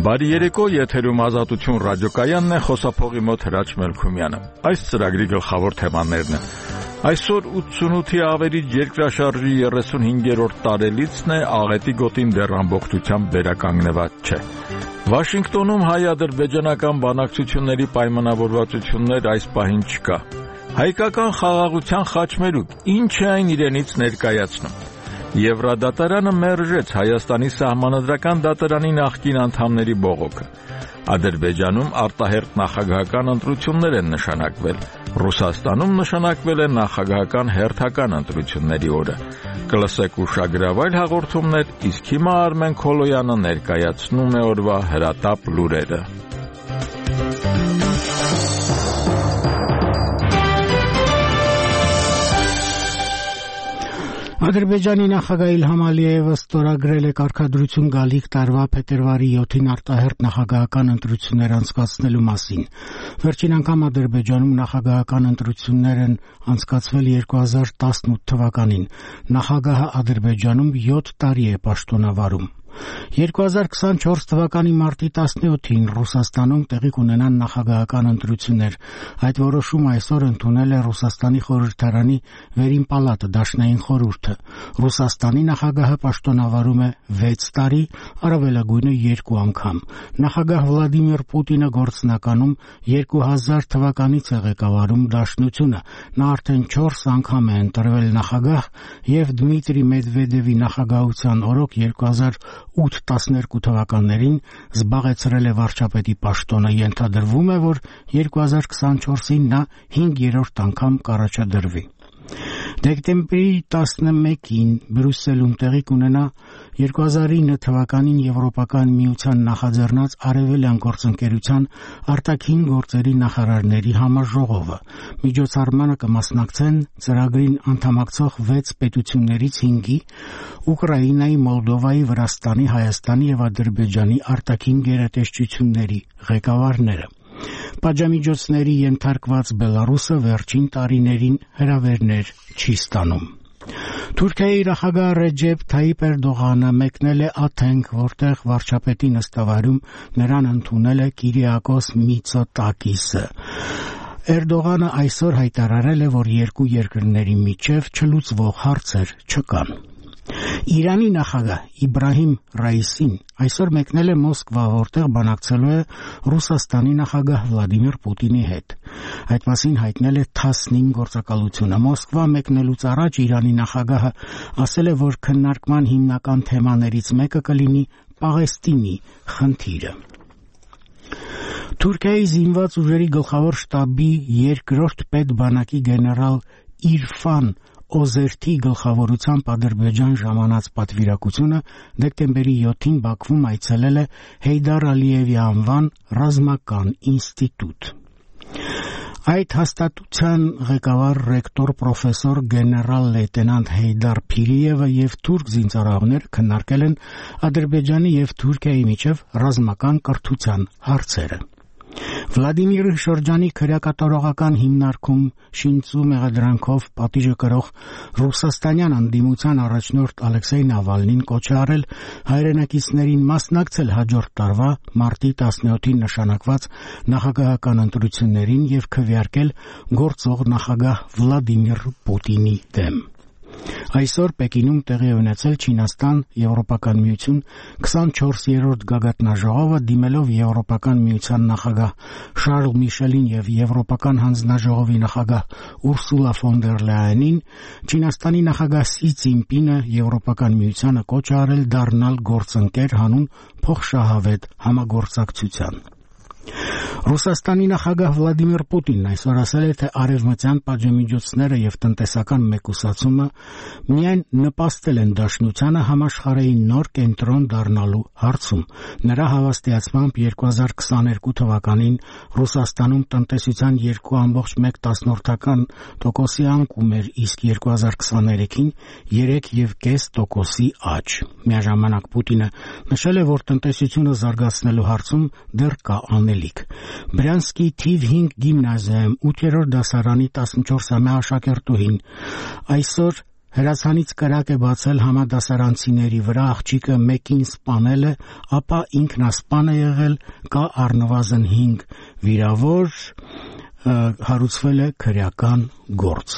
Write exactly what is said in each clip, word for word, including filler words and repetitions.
Բարի երեկո, եթերում Ազատություն ռադիոկայանն է, խոսափողի մոտ Հրաչ Մելքումյանը։ Այս ծրագրի գլխավոր թեմաներն են։ Այսօր ութսունութի ավերիչ երկրաշարժի երեսունհինգերորդ տարելիցն է, աղետի գոտին դեռ ամբողջությամբ վերականգնված չէ։ Վաշինգտոնում հայ-ադրբեջանական բանակցությունների պայմանավորվածություններ այս պահին չկա։ Հայկական խաղաղության խաչմերուկ, ինչ է այն իրենից ներկայացնում։ Եվրադատարանը մերժեց Հայաստանի սահմանադրական դատարանի նախկին անդամների բողոքը։ Ադրբեջանում արտահերթ նախագահական ընտրություններ են նշանակվել։ Ռուսաստանում նշանակվել է նախագահական հերթական ընտրությունների օրը։ Կլսեք ուշագրավայր հաղորդումներ, իսկ հիմա Արմեն Քոլոյանը ներկայացնում է օրվա հրատապ լուրերը։ Ադրբեջանի նախագահ Իլհամ Ալիևը ստորագրել է կարգադրություն գալիք տարվա փետրվարի յոթին արտահերթ նախագահական ընտրություններ անցկացնելու մասին։ Վերջին անգամ Ադրբեջանում նախագահական ընտրություններ են անցկացվել երկու հազար տասնութ թվականին։ Նախագահը Ադրբեջանում յոթ տարի է պաշտոնավարում։ երկու հազար քսանչորս թվականի մարտի տասնյոթին Ռուսաստանում տեղի կունենան նախագահական ընտրություններ։ Այդ որոշումը այսօր ընդունել է Ռուսաստանի խորհրդարանի վերին պալատը, Դաշնային խորհուրդը։ Ռուսաստանի նախագահը պաշտոնավարում է վեց տարի, առավելագույնը երկու անգամ։ Նախագահ Վլադիմիր Պուտինը գործնականում երկու հազար թվականից է ղեկավարում Դաշնությունը։ Նա արդեն չորս անգամ է ընտրվել նախագահ եւ Դմիտրի Մեդվեդևի նախագահության օրոք երկու հազար ութ տասներկու թվականներին զբաղեցրել է վարչապետի պաշտոնը։ Ենթադրվում է, որ երկու հազար քսանչորսին նա հինգերորդ անգամ կառաջադրվի։ Դեկտեմբերի տասնմեկին Բրյուսելում տեղի կունենա երկու հազար ինը թվականին Եվրոպական միության նախաձեռնած Արևելյան գործընկերության արտաքին գործերի նախարարների համաժողովը։ Միջոցառմանը կմասնակցեն ծրագրին անդամակցող վեց պետություններից հինգի՝ Ուկրաինայի, Մոլդովայի, Վրաստանի, Հայաստանի եւ Ադրբեջանի արտաքին գերատեսչությունների ղեկավարները։ Պատժամիջոցների ենթարկված Բելարուսը վերջին տարիներին հրավերներ չի ստանում։ Թուրքիայի նախագահ Ռեջեփ Թայիպ Էրդողանը մեկնել է Աթենք, որտեղ վարչապետի նստավայրում նրան ընդունել է Կիրիակոս Միցոտակիսը։ Էրդողանը այսօր հայտարարել է, որ երկու երկրների միջև չլուծվող հարցեր չկան։ Իրանի նախագահ Իբրահիմ Ռայիսին այսօր մեկնել է Մոսկվա, որտեղ բանակցելու է Ռուսաստանի նախագահ Վլադիմիր Պուտինի հետ։ Այդ մասին հայտնել է Թասնիմ գործակալությունը։ Մոսկվա մեկնելուց առաջ Իրանի նախագահը ասել է, որ քննարկման հիմնական թեմաներից մեկը կլինի Պաղեստինի խնդիրը։ Թուրքիայի զինված ուժերի գլխավոր շտաբի երկրորդ պետբանակի գեներալ Իրֆան Օզերթի գլխավորությամբ Ադրբեջան ժամանած պատվիրակությունը դեկտեմբերի յոթին Բաքվում այցելել է Հեյդար Ալիևի անվան ռազմական ինստիտուտ։ Այդ հաստատության ղեկավար ռեկտոր պրոֆեսոր գեներալ լեյտենանտ Հեյդար Փիրիևը եւ թուրք զինծառայողներ քննարկել են Ադրբեջանի եւ Թուրքիայի միջև ռազմական կրթության հարցերը։ Վլադիմիր Շրջանի քրեակատարողական հիմնարկում շինծու մեղադրանքով պատիժը կրող ռուսաստանյան անդիմության առաջնորդ Ալեքսեյ Նավալնին կոչ է արել հայրենակիցներին մասնակցել հաջորդ տարվա մարտի տասնյոթին նշանակված նախագահական ընտրություններին եւ քվեարկել գործող նախագահ Վլադիմիր Պուտինի դեմ։ Այսօր Պեկինում տեղի ունեցել Չինաստան Եվրոպական միություն քսանչորսերորդ գագաթնաժողովը դիմելով Եվրոպական միության նախագահ Շարլ Միշելին եւ Եվրոպական հանձնաժողովի նախագահ Ուրսուլա ֆոն դեր Լայենին, Չինաստանի նախագահ Սի Ցինպինը Եվրոպական միությանը կոչ է արել դառնալ գործընկեր հանուն փոխշահավետ համագործակցության։ Ռուսաստանի նախագահ Վլադիմիր Պուտինն այսօր ասել է, թե արևմտյան պատժամիջոցները եւ տնտեսական մեկուսացումը միայն նպաստել են Դաշնությանը համաշխարհային նոր կենտրոն դառնալու հարցում։ Նրա հավաստիացմամբ երկու հազար քսաներկու թվականին Ռուսաստանում տնտեսության երկու կόμma մեկ տոկոսի անկում էր, իսկ երկու հազար քսաներեքին երեք կόμma պինգ տոկոսի աճ։ Միաժամանակ Պուտինը նշել է, որ տնտեսությունը զարգացնելու հարցում դեռ կա անելիք։ Բրյանսկի թիվ հինգ գիմնազիայում ութերորդ դասարանի տասնչորսամյա աշակերտուհին այսօր Հրացանից կրակ է բացել համադասարանցիների վրա, աղջիկը մեկին սպանել է, ապա ինքնասպան է եղել, կա առնվազն հինգ վիրավոր, հարուցվել է քրեական գործ։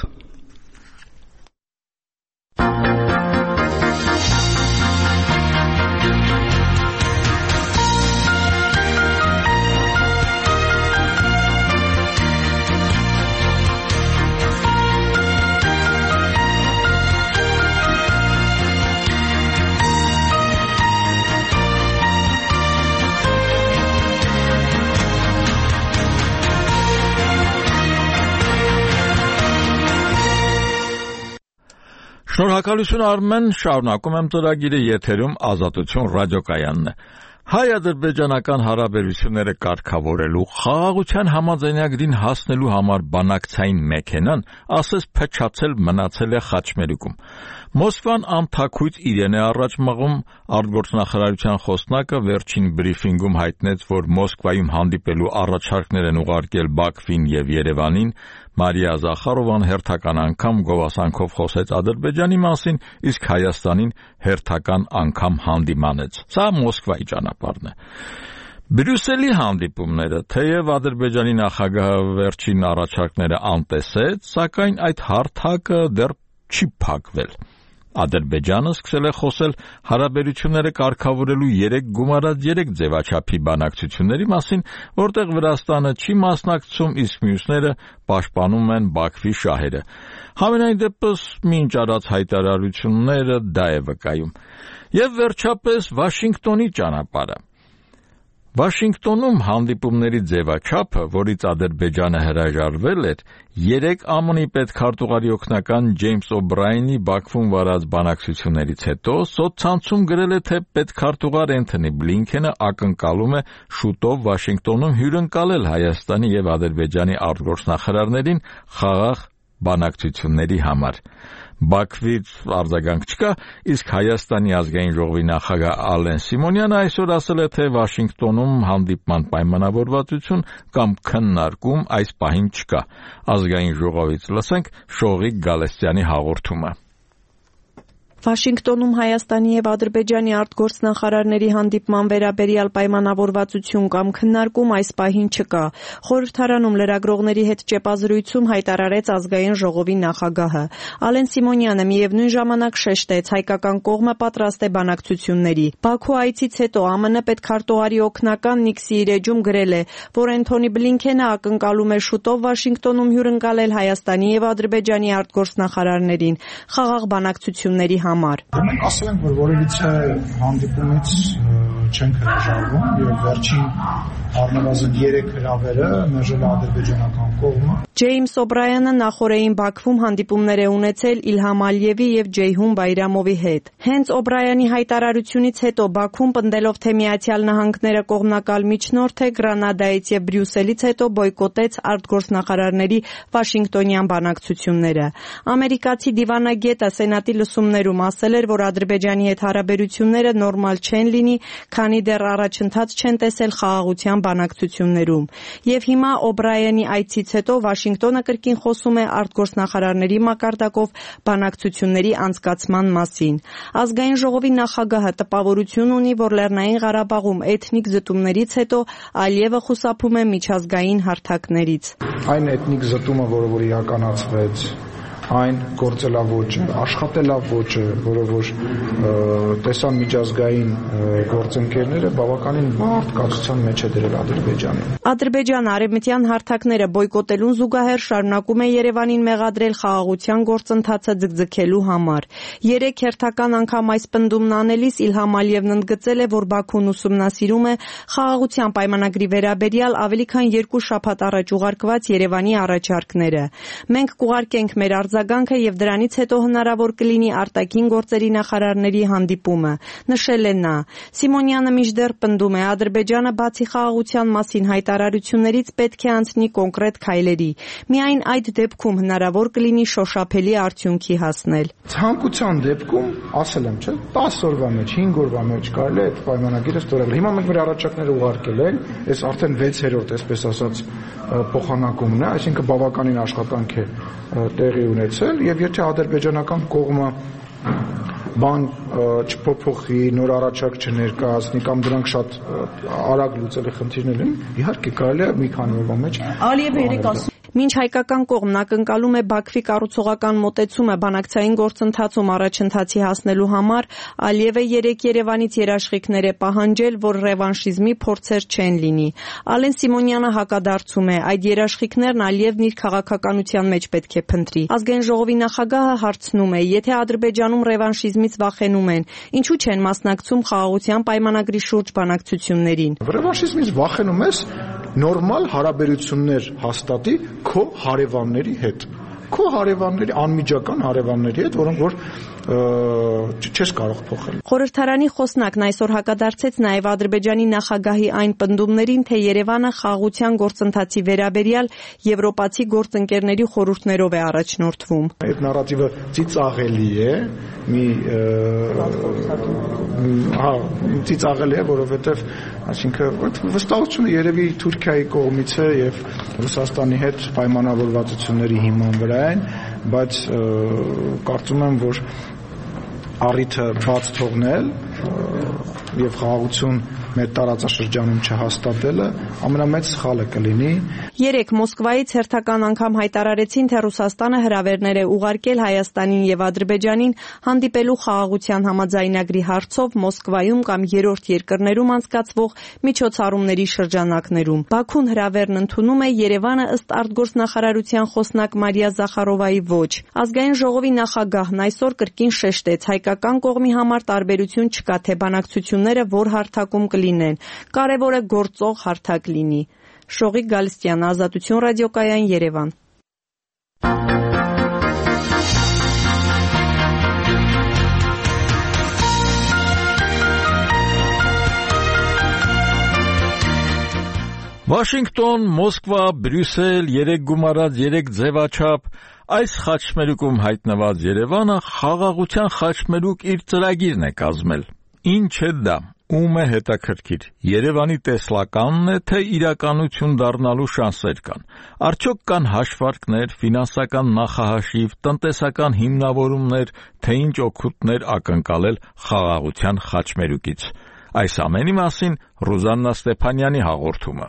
Շնորհակալություն Արմեն, շարունակում եմ ծրագիրը, եթերում Ազատություն ռադիոկայանն է։ Հայ-ադրբեջանական հարաբերությունները կարգավորելու, խաղաղության համաձայնագրին հասնելու համար բանակցային մեքենան ասես փչացել մնացել է Խաչմերուկում։ Մոսկվան անթաքույց իրեն է առաջ մղում, արտգործնախարարության խոսնակը վերջին բրիֆինգում հայտնեց, որ Մոսկվայում հանդիպելու առաջարկներ են ուղարկել Բաքվին եւ Երևանին։ Մարիա Զախարովան հերթական անգամ գովասանքով խոսեց Ադրբեջանի մասին, իսկ Հայաստանին հերթական անգամ հանդիմանեց։ Սա Մոսկվայի ճանապարհն է։ Բրյուսելի հանդիպումները, թեև Ադրբեջանի նախագահը վերջին առաջարկները անտեսեց, սակայն այդ հարթակը դեռ չի փակվել։ Ադրբեջանը սկսել է խոսել հարաբերությունները կարգավորելու երեք գումարած երեք ձևաչափի բանակցությունների մասին, որտեղ Վրաստանը չի մասնակցում, իսկ մյուսները պաշտպանում են Բաքվի շահերը։ Համենայն դեպս, մինչ արած հայտարարությունները դա է վկայում։ Եվ վերջապես Վաշինգտոնի ճանապարհը։ Վաշինգտոնում հանդիպումների ձևաչափը, որից Ադրբեջանը հրաժարվել էր, երեք ԱՄՆ-ի պետքարտուղարի օգնական Ջեյմս Օբրայենի Բաքվում վարած բանակցություններից հետո սոցցանցում գրել է, թե պետքարտուղար Էնթոնի Բլինքենը ակնկալում է շուտով Վաշինգտոնում հյուրընկալել Հայաստանի եւ Ադրբեջանի արտգործնախարարներին խաղաղ բանակցությունների համար։ Բաքվից արձագանք չկա, իսկ Հայաստանի ազգային ժողովի նախագահ Ալեն Սիմոնյանը այսօր ասել է, թե Վաշինգտոնում հանդիպման պայմանավորվածություն կամ քննարկում այս պահին չկա։ Ազգային ժողովից լսենք Շողիկ Գալստյանի հաղորդումը։ Վաշինգտոնում Հայաստանի եւ Ադրբեջանի արտգործնախարարների հանդիպման վերաբերյալ պայմանավորվածություն կամ քննարկում այս պահին չկա։ Խորհրդարանում լրագրողների հետ ճեպազրույցում հայտարարեց ազգային ժողովի նախագահը։ Ալեն Սիմոնյանը միևնույն ժամանակ շեշտեց, հայկական կողմը պատրաստ է բանակցությունների։ Բաքու այցից հետո ԱՄՆ պետքարտուղարի օգնական Նիկ Սիիրեջում գրել է, որ Էնթոնի Բլինքենը ակնկալում է շուտով Վաշինգտոնում հյուրընկալել Հայաստանի եւ Ադրբեջանի արտգործնախարարներին խաղաղ բանակցությունների համար։ Մենք ասել ենք, որ որևիցե հանդիպումից չենք հրաժարվում եւ վերջին առնվազն երեք հրավերը մերժել է ադրբեջանական կողմը։ Ջեյմս Օբրայենը նախորդին Բաքվում հանդիպումներ է ունեցել Իլհամ Ալիևի եւ Ջեյհուն Բայրամովի հետ։ Հենց Օբրայանի հայտարարությունից հետո Բաքվում պնդելով, թե Միացյալ Նահանգները կողմնակալ միջնորդ է, Գրանադայից եւ Բրյուսելից հետո բոյկոտեց արտգործնախարարների Վաշինգտոնյան բանակցությունները։ Ամերիկացի դիվանագետը Սենատի լսումներում ասել էր, որ Ադրբեջանի հետ հարաբերությունները նորմալ չեն լինի, քանի դեռ առաջընթաց չեն տեսել խաղաղության բանակցություններում։ Եվ հիմա Օբրայանի այցից հետո Վաշինգտոնը կրկին խոսում է արտգործնախարարների մակարդակով բանակցությունների անցկացման մասին։ Ազգային ժողովի նախագահը տպավորություն ունի, որ Լեռնային Ղարաբաղում էթնիկ զտումներից հետո Ալիևը խուսափում է միջազգային հարթակներից։ Այն էթնիկ զտումը, որը որ իրականացվեց, այն գործելավոճը, աշխատելավոճը, որը որ տեսան միջազգային գործընկերները բավականին բարդ կացության մեջ է դրել Ադրբեջանը։ Ադրբեջանը արևմտյան հարթակները բոյկոտելուն զուգահեռ շարունակում է Երևանին մեղադրել խաղաղության գործընթացը ձգձգելու համար։ Երեք հերթական անգամ այս պնդումն անելիս Իլհամ Ալիևն ընդգծել է, որ Բաքուն ուսումնասիրում է խաղաղության պայմանագրի վերաբերյալ ավելի քան երկու շաբաթ առաջ ուղարկված Երևանի առաջարկները։ Մենք կուղարկենք մեր արձագանքը եւ դրանից հետո հնարավոր կլինի արտաքին գործերի նախարարների հանդիպումը, նշել է նա։ Սիմոնյանը մինչդեռ պնդում է, Ադրբեջանը բացի խաղաղության մասին հայտարարություններից պետք է անցնի կոնկրետ քայլերի։ Միայն այդ դեպքում հնարավոր կլինի շոշափելի արդյունքի հասնել։ Ցանկության դեպքում, ասել եմ, չէ՞, տասը օրվա մեջ, հինգ օրվա մեջ կարելի է այդ պայմանագիրը ստորագրել։ Հիմա մենք մեր առաջարկները ուղարկել ենք, այս արդեն վեցերորդ, այսպես ասած, փոխանակումն է, այսինքն բավականին աշխատանք է տեղի ունեցել ունեցել, եւ եթե ադրբեջանական կողմը բան չփոփոխի, նոր առաջարկ չներկայացնի կամ դրանք շատ արագ լուծելի խնդիրներ են, իհարկե կարելի է մի քանի օրվա մեջ։ Ալիևը երեք ասում Մինչ հայկական կողմն ակնկալում է Բաքվի կառուցողական մոտեցումը բանակցային գործընթացում առաջընթացի հասնելու համար, Ալիևը երեք Երևանից երաշխիքներ է պահանջել, որ ռևանշիզմի փորձեր չեն լինի։ Ալեն Սիմոնյանը հակադարձում է, այդ երաշխիքներն Ալիևն իր քաղաքականության մեջ պետք է փնտրի։ Ազգային ժողովի նախագահը հարցնում է, եթե Ադրբեջանում ռևանշիզմից վախենում են, ինչու չեն մասնակցում խաղաղության պայմանագրի շուրջ բանակցություններին։ Ռևանշիզմից վախենում ես նորմալ հարաբերություններ հաստատի քո հարևանների հետ, քո հարևանների, անմիջական հարևանների հետ, որոնք որ չես կարող փոխել։ Խորհրդարանի խոսնակն այսօր հակադարձեց նաև Ադրբեջանի նախագահի այն պնդումներին, թե Երևանը խաղաղության գործընթացի վերաբերյալ եվրոպացի գործընկերների խորհուրդներով է առաջնորդվում։ Այդ նարատիվը ծիծաղելի է, մի հա, ծիծաղելի է, որովհետև այսինքն վստահությունը երևի Թուրքիայի կողմից է եւ Ռուսաստանի հետ պայմանավորվածությունների հիման վրա են, բայց կարծում եմ, որ առիթը բաց թողնել եւ խաղաղություն մեր տարածաշրջանում չհաստատելը ամենամեծ սխալը կլինի։ Երեք Մոսկվայից հերթական անգամ հայտարարեցին, թե Ռուսաստանը հրավերներ է ուղարկել Հայաստանին եւ Ադրբեջանին հանդիպելու խաղաղության համաձայնագրի հարցով Մոսկվայում կամ երրորդ երկրներում անցկացվող միջոցառումների շրջանակներում։ Բաքուն հրավերն ընդունում է, Երևանը ըստ արտգործնախարարության խոսնակ Մարիա Զախարովայի ոչ։ Ազգային ժողովի նախագահն այսօր կրկին շեշտեց, հայկական կողմի համար տարբերություն չկա, թե բանակցությունները որ հարթակում կլինեն, կարևորը գործող հարթակ լինի։ Շողիկ Գալստյան, Ազատություն ռադիոկայան, Երևան։ Վաշինգտոն, Մոսկվա, Բրյուսել, երեք գումարած, երեք ձևաչափ, այս խաչմերուկում հայտնված Երևանը խաղաղության խաչմերուկ իր ծրագիրն է կազմել։ Ինչ է դա, ում է հետաքրքիր, Երևանի տեսլականն է, թե իրականություն դառնալու շանսեր կան, արդյոք կան հաշվարկներ, ֆինանսական նախահաշիվ, տնտեսական հիմնավորումներ, թե ինչ օգուտներ ակնկալել խաղաղության խաչմերուկից։ Այս ամենի մասին Ռուզաննա Ստեփանյանի հաղորդումը։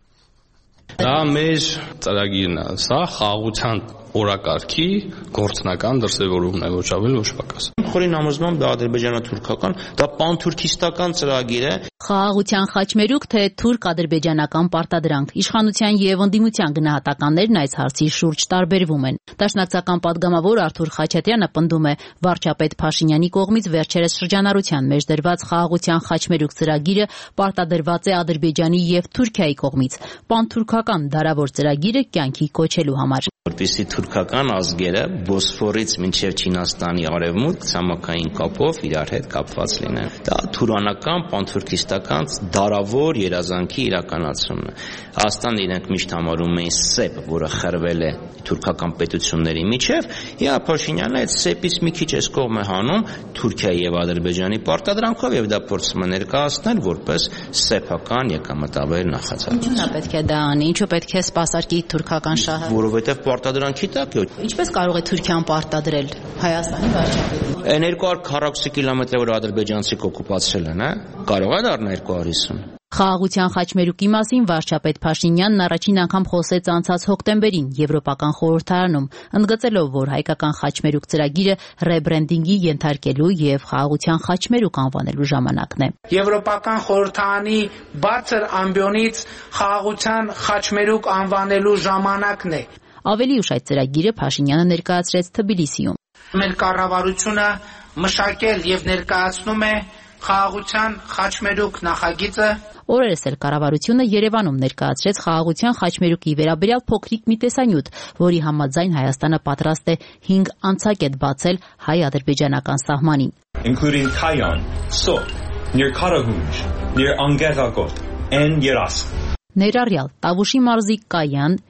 Դա մեր ծրագիրն է, սա խաղաղության օրակարգի գործնական դրսևորումն է, ոչ ավել, ոչ պակաս։ Խորին համոզմամբ դա ադրբեջանա-թուրքական, դա պանթուրքիստական ծրագիր է։ Խաղաղության խաչմերուկ, թե թուրք-ադրբեջանական պարտադրանք։ Իշխանության եւ ընդդիմության գնահատականներն այս հարցի շուրջ տարբերվում են։ Դաշնակցական падգամավոր Արթուր Խաչատյանը պնդում է, վարչապետ Փաշինյանի կողմից վերջերս շրջանառության մեջ դրված խաղաղության խաչմերուկ ծրագիրը պարտադրված է Ադրբեջանի եւ Թուրքիայի կողմից պանթուրքական դարավոր ծրագիրը կյանքի կոչելու համար։ Որպեսզի թուրքական ազգերը Բոսֆորից մինչև Չինաստանի արևմուտք ցամաքային կապով իրար հետ կապված լինեն։ Դա թուրանական, պանթուրքիստական դարավոր երազանքի իրականացումն է։ Հայաստանը իրենք միշտ համարում էին սեպ, որը խրվել է թուրքական պետությունների միջև, եւ Փաշինյանը այդ սեպից մի քիչ էս կողմ է հանում Թուրքիայի եւ Ադրբեջանի պարտադրանքով եւ դա փորձում է ներկայացնել որպես սեփական եկամտաբեր նախաձեռնություն։ Ինչու՞ նա պետք է դա անի, ինչու պետք է սպասարկի թուրքական շահը։ Որովհետեւ պարտադրանքի տակ է։ Ինչպես կարող է Թուրքիան պարտադրել Հայաստանի վարչապետին։ Այն երկու հարյուր քառակուսի կիլոմետրը, որ ադրբեջանցիք օկուպացրել են, հա, կարող է դառնալ երկու հարյուր հիսուն։ Խաղաղության խաչմերուկի մասին վարչապետ Փաշինյանն առաջին անգամ խոսեց անցած հոկտեմբերին Եվրոպական խորհրդարանում, ընդգծելով, որ հայկական խաչմերուկ ծրագիրը ռեբրենդինգի ենթարկելու եւ խաղաղության խաչմերուկ անվանելու ժամանակն է։ Եվրոպական խորհրդարանի բարձր ամբիոնից խաղաղության խաչմերուկ անվանելու ժամանակն է։ Ավելի ուշ այդ ծրագիրը Փաշինյանը ներկայացրեց Թբիլիսիում։ Մեր կառավարությունը մշակել եւ ներկայացնում է խաղաղության խաչմերուկ նախագիծը։ Օրերս էլ կառավարությունը Երևանում ներկայացրեց խաղաղության խաչմերուկի վերաբերյալ փոքրիկ մի տեսանյութ, որի համաձայն Հայաստանը պատրաստ է հինգ անցակետ բացել հայ-ադրբեջանական սահմանին։ Including Kayan, Sot, near Karahunj, near Angeragod, and Yeras. Ներառյալ Տավուշի մարզի Կայան,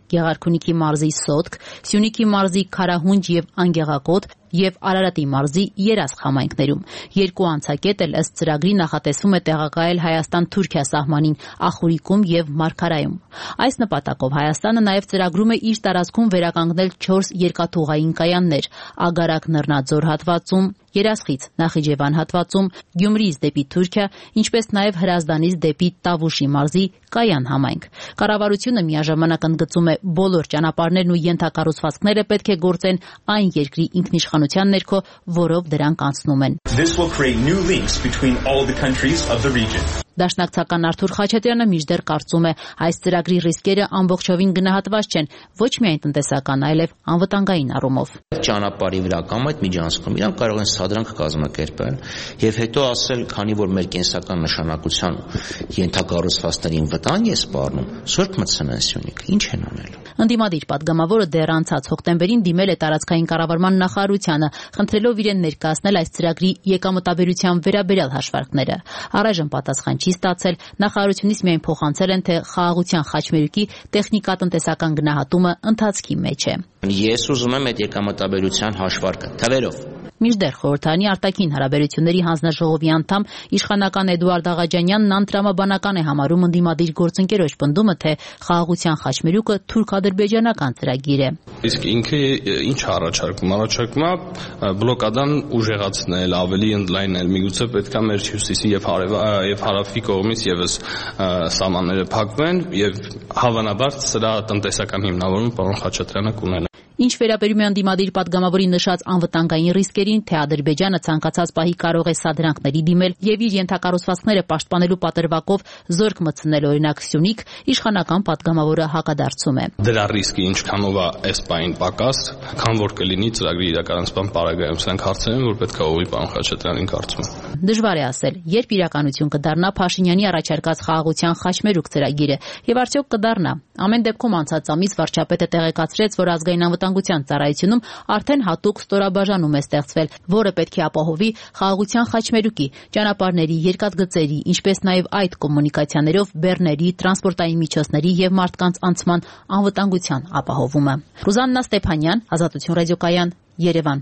Գեղարքունիքի մարզի Սոտք, Սյունիքի մարզի Քարահունջ եւ Անգեղակոտ եւ Արարատի մարզի Երասխ համայնքներում։ Երկու անցակետ էլ ըստ ծրագրի նախատեսվում է տեղակայել Հայաստան-Թուրքիա սահմանին Ախուրիկում եւ Մարգարայում։ Այս նպատակով Հայաստանը նաեւ ծրագրում է իր տարածքում վերականգնել չորս երկաթուղային կայաններ՝ Ագարակ Նռնաձոր հատվածում, Երասխից Նախիջևան հատվածում, Գյումրիից դեպի Թուրքիա, ինչպես նաեւ Հրազդանից դեպի Տավուշի մարզի Կայան համայնք։ Կառավարությունը միաժամանակ ընդգծում է բոլոր ճանապարհներն ու ենթակառուցվածքները պետք է գործեն այն երկրի ինքնիշխանության ներքո, որով դրանք անցնում են։ This will create new links between all the countries of the region. Դաշնակցական Արթուր Խաչատրյանը մինչդեռ կարծում է, այս ծրագրի ռիսկերը ամբողջովին գնահատված չեն, ոչ միայն տնտեսական, այլև անվտանգային առումով։ Ճանապարհի վրա կամ այդ միջանցքում իրանք կարող են սադրանք կազմակերպել եւ հետո ասել, քանի որ մեր կենսական նշանակության ենթակառուցվածքներին վտանգ է սպառնում, սուրբ մտցնեն Սյունիք, ինչ են անելու։ Ընդդիմադիր պատգամավորը դեռ անցած հոկտեմբերին դիմել է տարածքային կառավարման նախարարությանը, խնդրելով իրեն ներկայացնել այս ծրագրի եկամտաբերության վերաբերյալ հաշվարկները։ Առայժմ պատասխան չի ստացել, նախարարությունից միայն փոխանցել են, թե խաղաղության խաչմերուկի տեխնիկատնտեսական գնահատումը ընթացքի մեջ է։ Ես ուզում եմ այդ եկամտաբերության հաշվարկը թվերով։ Մինչդեռ խորհրդարանի արտաքին հարաբերությունների հանձնաժողովի անդամ իշխանական Էդուարդ Աղաջանյանն անտրամաբանական է համարում ընդդիմադիր գործընկերոջ պնդումը, թե խաղաղության խաչմերուկը թուրք-ադրբեջանական ծրագիր է։ Իսկ ինքը ինչ առաջարկում, առաջարկում է բլոկադան ուժեղացնել, ավելի ընդլայնել, միգուցե պետք է մեր հյուսիսի եւ եւ հարավի կողմից եւս սահմանները փակվեն եւ հավանաբար սրա տնտեսական հիմնավորումը պարոն Խաչատրյանը կունենա։ Ինչ վերաբերում է ընդդիմադիր պատգամավորի նշած անվտանգային ռիսկերին, թե Ադրբեջանը ցանկացած պահի կարող է սադրանքների դիմել եւ իր ենթակառուցվածքները պաշտպանելու պատրվակով զորք մտցնել օրինակ Սյունիք, իշխանական պատգամավորը հակադարձում է։ Դրա ռիսկը ինչքանով է այս պահին պակաս, քան որ կլինի ծրագրի իրականացման պարագայում։ Սրանք հարցեր են, որ պետք է ուղղի պարոն Խաչատրյանին կարծում եմ։ Դժվար է ասել, երբ իրականություն կդառնա Փաշինյանի առաջարկած խաղաղության խաչմերուկ ծրագիրը եւ արդյոք կդառնա։ Ամեն դեպքում անցած ամիս վարչապետը տեղեկացրեց, որ ազգային անվտանգության ծառայությունում արդեն հատուկ ստորաբաժանում է ստեղծվել, որը պետք է ապահովի խաղաղության խաչմերուկի, ճանապարհների, երկաթգծերի, ինչպես նաև այդ կոմունիկացիաներով բեռների, տրանսպորտային միջոցների եւ մարդկանց անցման անվտանգության ապահովումը։ Ռուզաննա Ստեփանյան, Ազատություն ռադիոկայան, Երևան։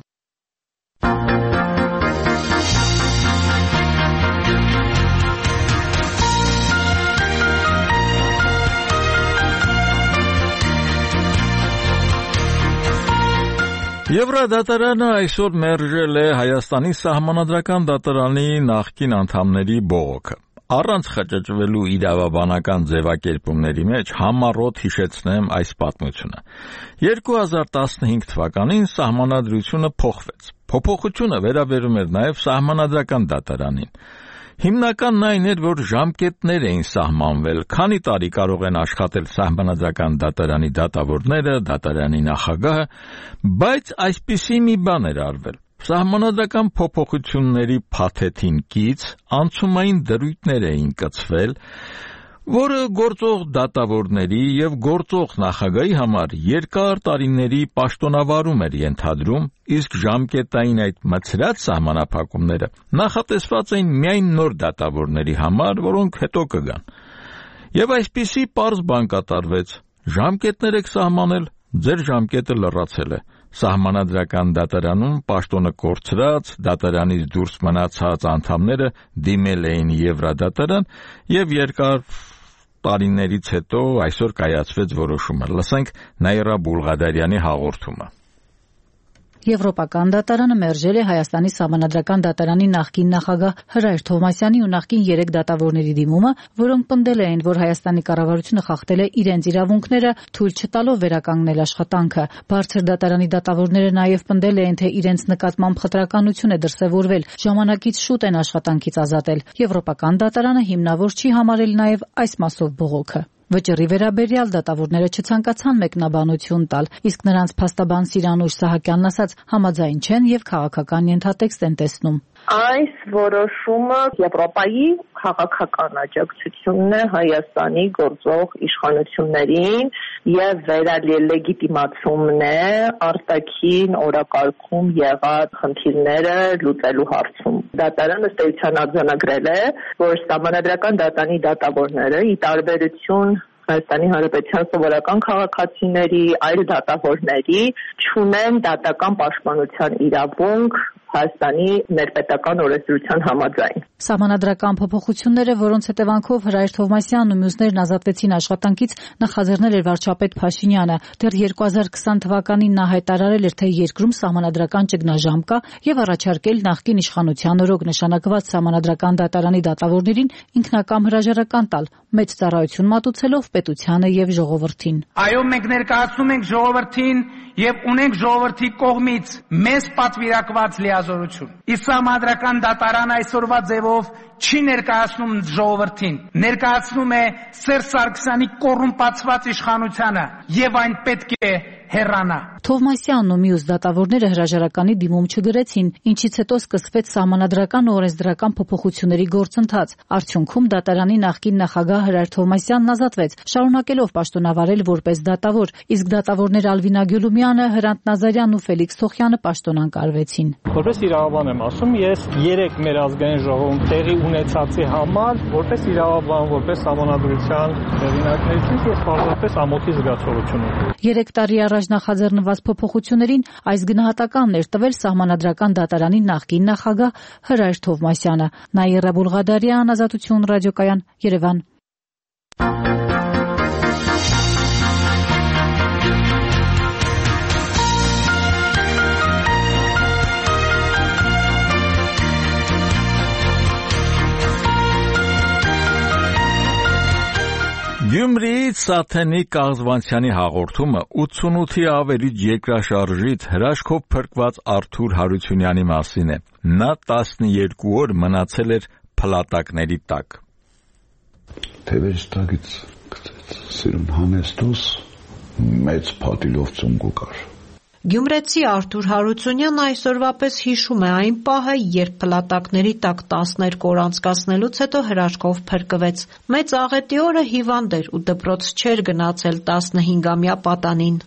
Եվրադատարանը այսօր մերժել է Հայաստանի սահմանադրական դատարանի նախկին անդամների բողոքը։ Առանց խճճվելու իրավաբանական ձևակերպումների մեջ համառոտ հիշեցնեմ այս պատմությունը։ երկու հազար տասնհինգ թվականին սահմանադրությունը փոխվեց։ Փոփոխությունը վերաբերում էր նաև սահմանադրական դատարանին։ Հիմնականն այն էր, որ ժամկետներ էին սահմանվել, քանի տարի կարող են աշխատել սահմանադրական դատարանի դատավորները, դատարանի նախագահը, բայց այսպիսի մի բան էր արվել։ Սահմանադրական փոփոխությունների փաթեթին կից անցումային դրույթներ էին կցվել, որը գործող դատավորների եւ գործող նախագահի համար երկար տարիների պաշտոնավարում էր ենթադրում, իսկ ժամկետային այդ մցրած սահմանափակումները նախատեսված էին միայն նոր դատավորների համար, որոնք հետո կգան։ Եվ այսպիսի պարզ բան կատարվեց. ժամկետներ եք սահմանել, ձեր ժամկետը լրացել է։ Սահմանադրական դատարանում պաշտոնը կորցրած, դատարանից դուրս մնացած անդամները դիմել էին Եվրադատարան եւ երկար տարիներից հետո այսօր կայացվեց որոշումը։ Լսենք Նաիրա Բուլղադարյանի հաղորդումը։ Եվրոպական դատարանը մերժել է Հայաստանի սահմանադրական դատարանի նախկին նախագահ Հրայր Թովմասյանի ու նախկին երեք դատավորների դիմումը, որոնք պնդել էին, որ Հայաստանի կառավարությունը խախտել է իրենց իրավունքները, թույլ չտալով վերականգնել աշխատանքը։ Բարձր դատարանի դատավորները նաև պնդել էին, թե իրենց նկատմամբ խտրականություն է դրսևորվել, ժամանակից շուտ են աշխատանքից ազատել։ Եվրոպական դատարանը հիմնավոր չի համարել նաև այս մասով բողոքը։ Վճռի վերաբերյալ դատավորները չցանկացան մեկնաբանություն տալ, իսկ նրանց փաստաբան Սիրանուշ Սահակյանն ասաց, համաձայն չեն եւ քաղաքական ենթատեքստ են տեսնում։ Այս որոշումը Եվրոպայի քաղաքական աջակցությունն է Հայաստանի գործող իշխանություններին եւ վերալեգիտիմացումն է արտաքին օրակարգում եղած խնդիրները լուծելու հարցում։ Դատարանը ըստ էության արձանագրել է, որ սահմանադրական դատարանի դատավորները ի տարբերություն Հայաստանի Հանրապետության սովորական քաղաքացիների, այլ դատավորների չունեն դատական պաշտպանության իրավունք Հայաստանի ներպետական օրենսդրության համաձայն։ Սահմանադրական փոփոխությունները, որոնց հետևանքով Հրայր Թովմասյանն ու մյուսներն ազատվեցին աշխատանքից, նախաձեռնել էր վարչապետ Փաշինյանը։ Դեռ երկու հազար կիսան թվականին նա հայտարարել էր, թե երկրում սահմանադրական ճգնաժամ կա եւ առաջարկել նախկին իշխանության օրոք նշանակված սահմանադրական դատարանի դատավորներին ինքնակամ հրաժարական տալ, մեծ ծառայություն մատուցելով պետությանը եւ ժողովրդին։ Այո, մենք ներկայացնում ենք ժողովրդին եւ ունենք ժողովրդի կողմից մեզ պատվիրակված լիազորություն։ Իսկ սահմանադրական դատարան այսօրվա ձևով չի ներկայացնում ժողովրդին, ներկայացնում է Սերժ Սարգսյանի կոռումպացված իշխանությանը եւ այն պետք է հեռանա։ Թովմասյանն ու մյուս դատավորները հրաժարականի դիմում չգրեցին, ինչից հետո սկսվեց սահմանադրական ու օրենսդրական փոփոխությունների գործընթաց։ Արդյունքում դատարանի նախկին նախագահ Հրայր Թովմասյանն ազատվեց, շարունակելով պաշտոնավարել որպես դատավոր, իսկ դատավորներ Ալվինա Գյուլումյանը, Հրանտ Նազարյանն ու Ֆելիքս Սոխյանը պաշտոնանկարվեցին։ Որպես իրավաբան եմ ասում, ես երեք մեր ազգային ժողովում տեղի ունեցածի համար, որպես իրավաբան, որպես սահմանադրության հեղինակներից ես պարզապես ամոթի զգացողություն ունեմ։ Երեք տարի առաջ նախաձեռնված փոփոխություններին այս գնահատականն էր տվել Սահմանադրական դատարանի նախկին նախագահ Հրայր Թովմասյանը։ Նաիրա Բուլղադարյան, Ազատություն ռադիոկայան, Երևան։ Գյումրիից Սաթենիկ Կաղզվանցյանի հաղորդումը ութսունութի ավերիչ երկրաշարժից հրաշքով փրկված Արթուր Հարությունյանի մասին է։ Նա տասնյոթ օր մնացել էր փլատակների տակ։ Թևերից տակից գցեց սիրուն հանեստուս մեծ փաթիլով ծունգու կար։ Գյումրեցի Արթուր Հարությունյանն այսօրվա պես հիշում է այն պահը, երբ փլատակների տակ տասներկու օր անցկացնելուց հետո հրաշքով փրկվեց։ Մեծ աղետի օրը հիվանդ էր ու դպրոց չէր գնացել տասնհինգամյա պատանին։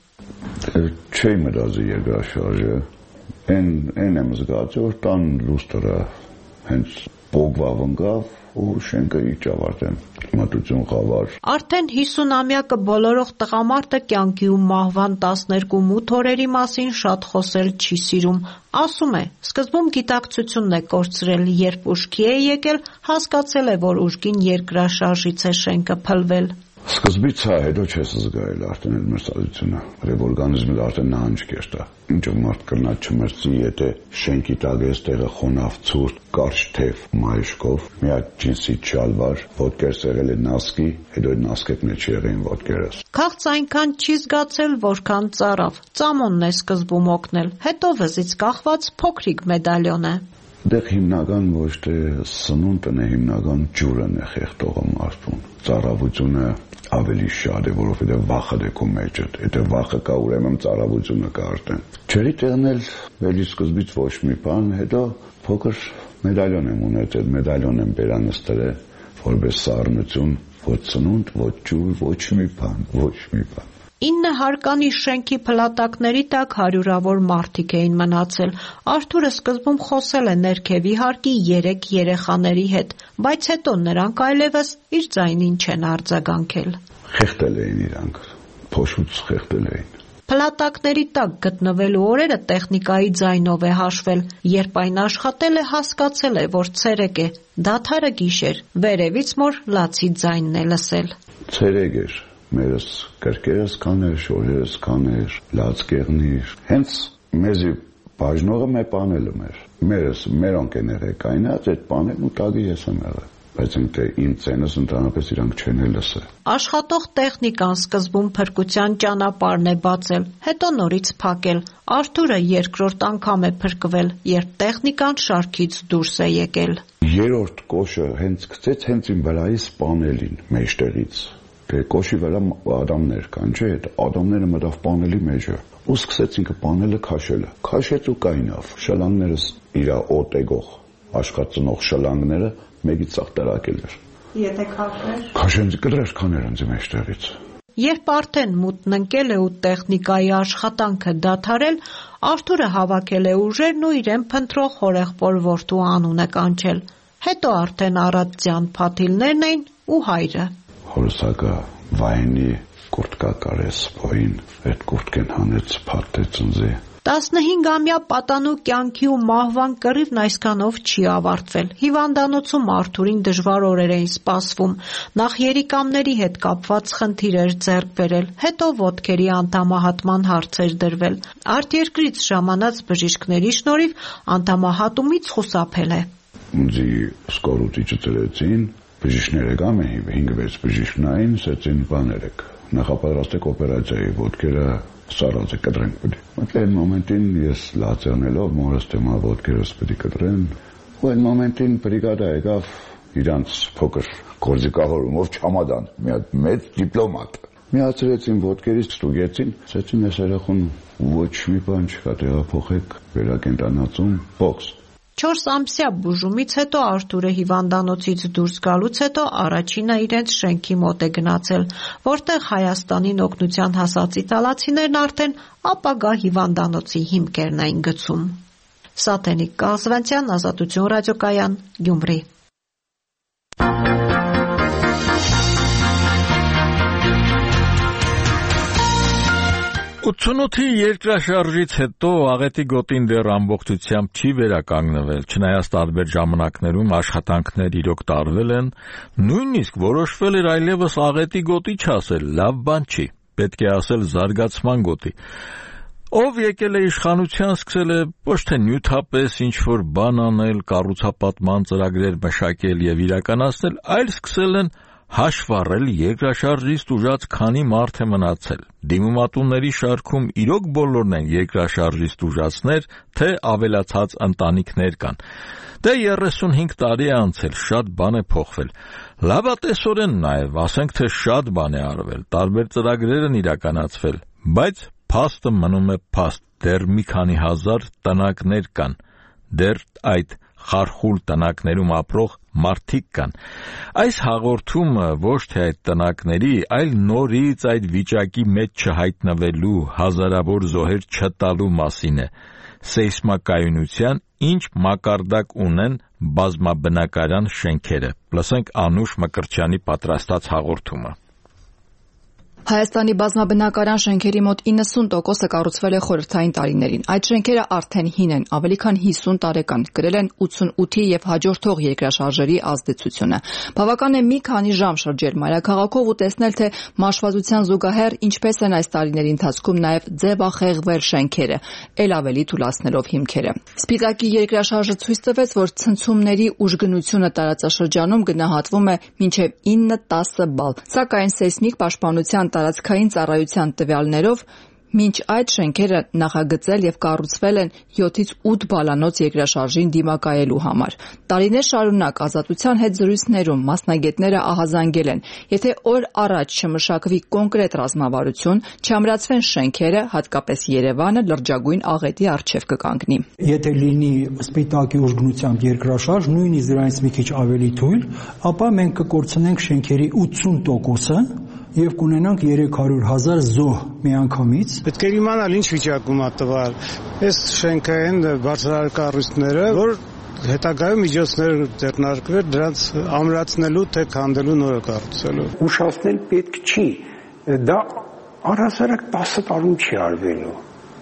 Չէի մտածի երկրաշարժը, այն այն եմ զգացել, որ տան լուստրը հենց բոգվավ ընկավ ու շենքը իջավարտեմ մատուցուն խավար։ Արդեն հիսունամյակը բոլորող տղամարդը կյանքի ու մահվան տասներկու մութ օրերի մասին շատ խոսել չի սիրում։ Ասում է, սկզբում գիտակցությունն է կորցրել, երբ ուշքի է եկել, հասկացել է, որ ուժգին երկրաշարժից է շենքը փլվել։ Սկզբից հա, հետո չես զգայել արդեն այդ մրցակցությունը, որ օրգանիզմը արդեն նահանջ կերտա։ Ինչով մարդ կրնա չմրցի, եթե շենքի տակ էս տեղը խոնավ ցուրտ, կարճ թև մայրշկով, մի հատ ջինսի չալվար, ոտքերս եղել է նասկի, հետո այդ նասկետն է չեղին ոտքերս։ Քաղց այնքան չի զգացել, որքան ծարավ։ Ծամոնն է սկզբում օգնել, հետո վզից կախված փոքրիկ մեդալյոն է։ Դեղ հիմնական ոչ թե սնունդն է, հիմնական ջուրն է խեղդողը մարդուն։ Ծառավությունը ավելի շատ է, որովհետև վախը դե քո մեջդ, եթե վախը կա, ուրեմն ծառավությունը կա արդեն։ Չերի տեղնել վելի սկզբից ոչ մի բան, հետո փոքր մեդալյոն եմ ունեցել, մեդալյոն եմ բերանստել, որպես սառնություն, ոչ սնունդ, ոչ ջուր, ոչ մի բան, ոչ մի բան։ Ինը հարկանի շենքի փլատակների տակ հարյուրավոր մարդիկ էին մնացել։ Արթուրը սկզբում խոսել է ներքևի հարկի երեք երեխաների հետ, բայց հետո նրանք այլևս իր ձայնին չեն արձագանքել։ Խեղդել էին իրանք, փոշուց խեղդել էին։ Փլատակների տակ գտնվելու օրերը տեխնիկայի ձայնով է հաշվել, երբ այն աշխատել է, հասկացել է, որ ցերեկ է, դադարը գիշեր, վերևից մոր լացի ձայնն է լսել։ Ցերեկ էր։ Մերս կրկերս կաներ, շորերս կաներ, լացկեղնիր։ Հենց մեզի բաժնողը մեր պանելը մեր։ Մերս մերոնք են եղել կայնած, այդ պանելն ու տագի ես եմ եղել։ Բայց ինքը իմ ցենս ընդհանրապես իրանք չեն լսել։ Աշխատող տեխնիկան սկզբում փրկության ճանապարհն է բացել, հետո նորից փակել։ Արթուրը երկրորդ անգամ է փրկվել, երբ տեխնիկան շարքից դուրս է եկել։ Երրորդ կոշը հենց գցեց հենց իմ վրայի սպանելին, մեջտեղից։ Թե կոշի վրա ադամներ կան, չէ՞, այդ ադամները մտավ պանելի մեջը։ Ու սկսեց ինքը պանելը քաշելը։ Քաշեց ու կայնավ։ Շլանգներս իր օտեգող աշխատող շլանգները մեկից ցախ տրակել էր։ Եթե քաշեր։ Քաշենց կդրեր կաներանց մեջտեղից։ Երբ արդեն մութն ընկել է ու տեխնիկայի աշխատանքը դադարել, Արթուրը հավաքել է ուժերն ու իրեն փնտրող հորեղբոր որդու անունը կանչել։ Հետո արդեն առատյան փաթիլներն էին ու հայրը։ Հորսակը վայնի կուրտկա կարես պոին, այդ կուրտկեն հանեց փաթեց ընձի։ տասնհինգամյա պատանու կյանքի ու մահվան կռիվն այսքանով չի ավարտվել։ Հիվանդանոցում Արթուրին դժվար օրեր էին սպասվում։ Նախ երիկամների հետ կապված խնդիրեր ձեռք բերել, հետո ոտքերի անդամահատման հարցեր դրվել։ Արտերկրից ժամանած բժիշկների շնորհիվ անդամահատումից խուսափել է։ Ինձի սկորուտիչը ծրեցին, բժիշկները կամ հինգ-վեց բժիշկնային, սեցին բաներեք։ Նախապատրաստեք օպերացիայի ոտքերը սարած է կտրենք պիտի։ Մոտ այն մոմենտին ես լացանելով մորս թեմա ոտքերս պիտի կտրեն, ու այն մոմենտին բրիգադա եկավ իրանց փոքր գործիքավորումով չամադան, մի հատ մեծ դիպլոմատ։ Միացրեցին ոտքերից, ստուգեցին, ասեցին այս երախուն ոչ մի բան չկա, տեղափոխեք վերակենդանացում, բոքս։ Չորս ամսյա բուժումից հետո Արթուրը հիվանդանոցից դուրս գալուց հետո առաջինը իրենց շենքի մոտ է գնացել, որտեղ Հայաստանին օգնության հասած իտալացիներն արդեն ապագա հիվանդանոցի հիմքերն էին գցում։ Սաթենիկ Կազվանցյան, Ազատություն ռադիոկայան, Գյումրի։ ութսունութի երկրաշարժից հետո աղետի գոտին դեռ ամբողջությամբ չի վերականգնվել, չնայած տարբեր ժամանակներում աշխատանքներ իրոք տարվել են, նույնիսկ որոշվել էր այլևս աղետի գոտի չասել, լավ բան չի, պետք է ասել զարգացման գոտի։ Ով եկել է իշխանության, սկսել է ոչ թե նյութապես ինչ-որ բան անել, կառուցապատման ծրագրեր մշակել եւ իրականացնել, այլ սկսել են հաշվառել երկրաշարժից տուժած քանի մարդ է մնացել։ Դիմումատունների շարքում իրոք բոլորն են երկրաշարժից տուժածներ, թե ավելացած ընտանիքներ կան։ Դե երեսունհինգ տարի է անցել, շատ բան է փոխվել։ Լավատեսորեն նաև, ասենք թե շատ բան է արվել, տարբեր ծրագրեր են իրականացվել, բայց փաստը մնում է փաստ, դեռ մի քանի հազար տնակներ կան, դեռ այդ խարխուլ տնակներում ապրող մարդիկ կան։ Այս հաղորդումը ոչ թե այդ տնակների, այլ նորից այդ վիճակի մեջ չհայտնվելու, հազարավոր զոհեր չտալու մասին է։ Սեյսմակայունության ինչ մակարդակ ունեն բազմաբնակարան շենքերը։ Լսենք Անուշ Մկրտչյանի պատրաստած հաղորդումը։ Հայաստանի բազմաբնակարան շենքերի մոտ իննսուն տոկոսը կառուցվել է խորհրդային տարիներին։ Այդ շենքերը արդեն հին են, ավելի քան հիսուն տարեկան, կրել են ութսունութի եւ հաջորդող երկրաշարժերի ազդեցությունը։ Բավական է մի քանի ժամ շրջել մայրաքաղաքով ու տեսնել, թե մաշվածության զուգահեռ ինչպես են այս տարիների ընթացքում նաեւ ձևախեղվել շենքերը, ել ավելի թուլացնելով հիմքերը։ Սպիտակի երկրաշարժը ցույց տվեց, որ ցնցումների ուժգնությունը տարածաշրջանում գնահատվում է մինչեւ ինը տասը բալ, սակայն սեյսմիկ պաշտպանության տարածքային ծառայության տվյալներով մինչ այդ շենքերը նախագծել եւ կառուցվել են յոթից ութ բալանոց երկրաշարժին դիմակայելու համար։ Տարիներ շարունակ Ազատության հետ զրույցներում մասնագետները ահազանգել են, եթե օր առաջ չմշակվի կոնկրետ ռազմավարություն, չամրացվեն շենքերը, հատկապես Երևանը լրջագույն աղետի առջև կկանգնի։ Եթե լինի սպիտակի ուժգնությամբ երկրաշարժ, նույնիսկ դրանից մի քիչ ավելի թույլ, ապա մենք կկորցնենք շենքերի ութսուն տոկոսը եւ կունենանք երեք հարյուր հազար զոհ միանգամից։ Պետք է իմանալ ինչ վիճակում է տվալ։ Այս շենքը են բարձրահարկ կառույցները, որ հետագայում միջոցներ ձեռնարկվել դրանց ամրացնելու թե քանդելու նորը կառուցելու։ Ուշացնել պետք չի։ Դա առհասարակ տասը տարում չի արվելու։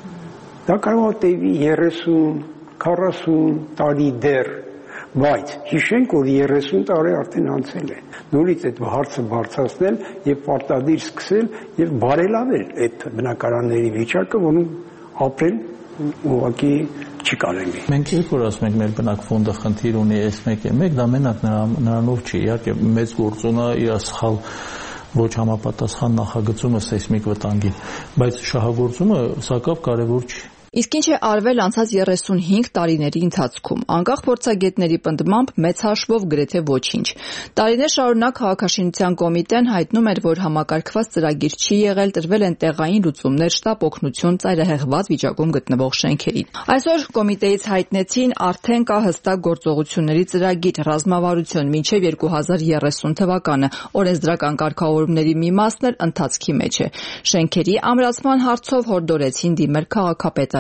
Դա կարող է տևի երեսուն, քառասուն տարի դեռ, բայց հիշենք, որ երեսուն տարի արդեն անցել է։ Նորից այդ հարցը բարձրացնել եւ պարտադիր սկսել եւ բարելավել այդ բնակարանների վիճակը, որոնք ապրել ուղղակի չի կարելի։ Մենք երբ որ ասում ենք մեր բնակֆոնդը խնդիր ունի այս մեկը, մեկ դա մենակ նրանով չի, իհարկե մեծ գործոնը իր սխալ ոչ համապատասխան նախագծումը սեյսմիկ վտանգին, բայց շահագործումը սակավ կարևոր չի։ Իսկ ինչ է արվել անցած երեսունհինգ տարիների ընթացքում, անկախ փորձագետների պնդմամբ մեծ հաշվով գրեթե ոչինչ։ Տարիներ շարունակ քաղաքաշինության կոմիտեն հայտնում էր, որ համակարգված ծրագիր չի եղել, տրվել են տեղային լուծումներ, շտապ օգնություն ծայրահեղված վիճակում գտնվող շենքերին։ Այսօր կոմիտեից հայտնեցին արդեն կա հստակ գործողությունների ծրագիր, ռազմավարություն մինչև երկու հազար երեսուն թվականը, օրենսդրական կարգավորումների մի մասն էլ ընթացքի մեջ է։ Շենքերի ամրացման հարցով հորդորեցին դիմել քաղաքապետարան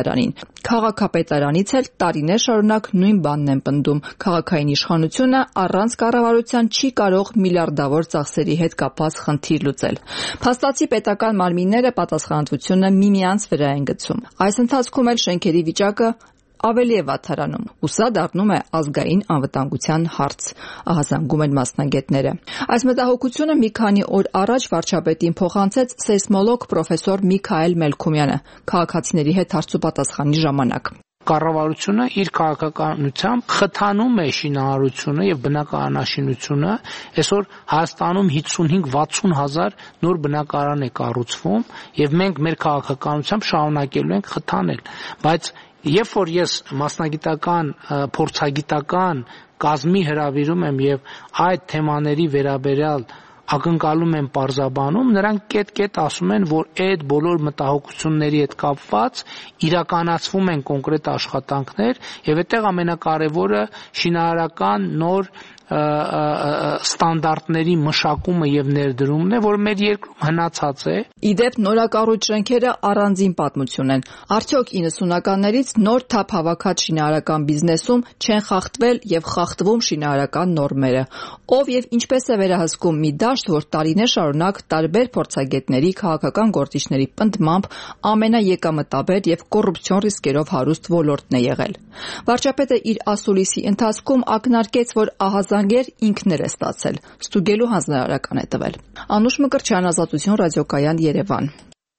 քաղաքապետարանին։ Քաղաքապետարանից էլ տարիներ շարունակ նույն բանն են պնդում. քաղաքային իշխանությունը առանց կառավարության չի կարող միլիարդավոր ծախսերի հետ կապված խնդիր լուծել։ Փաստացի պետական մարմինները պատասխանատվությունը միմյանց վրա են գցում։ Այս ընթացքում էլ շենքերի վիճակը ավելի է վատթարանում, ու սա դառնում է ազգային անվտանգության հարց, ահազանգում են մասնագետները։ Այս մտահոգությունը մի քանի օր առաջ վարչապետին փոխանցեց սեյսմոլոգ պրոֆեսոր Միքայել Մելքումյանը քաղաքացիների հետ հարցուպատասխանի ժամանակ։ Կառավարությունը իր քաղաքականությամբ խթանում է շինարարությունը եւ բնակարանաշինությունը։ Այսօր Հայաստանում հիսունհինգ վաթսուն հազար նոր բնակարան է կառուցվում եւ մենք մեր քաղաքականությամբ շարունակելու ենք խթանել, բայց երբ որ ես մասնագիտական, փորձագիտական կազմի հրավիրում եմ եւ այդ թեմաների վերաբերյալ ակնկալում են պարզաբանում, նրանք կետ-կետ ասում են, որ այդ բոլոր մտահոգությունների հետ կապված իրականացվում են կոնկրետ աշխատանքներ եւ այդտեղ ամենակարևորը շինարարական նոր ստանդարտների մշակումը եւ ներդրումն է, որ մեր երկրում հնացած է։ Իդեպ նորակառույց շենքերը առանձին պատմություն են։ Արդյոք իննսունականներից նոր թափ հավաքած շինարարական բիզնեսում չեն խախտվել եւ խախտվում շինարարական նորմերը։ Ով եւ ինչպես է վերահսկում մի դաշտ, որ տարիներ շարունակ տարբեր փորձագետների, քաղաքական գործիչների պնդմամբ ամենաեկամտաբեր եւ կոռուպցիոն ռիսկերով հարուստ ոլորտն է եղել։ Վարչապետը իր ասուլիսի ընթացքում ակնարկեց, որ ահազանգեր ինքն էր ստացել, ստուգելու հանձնարարական է տվել։ Անուշ Մկրտչյան, Ազատություն ռադիոկայան, Երևան։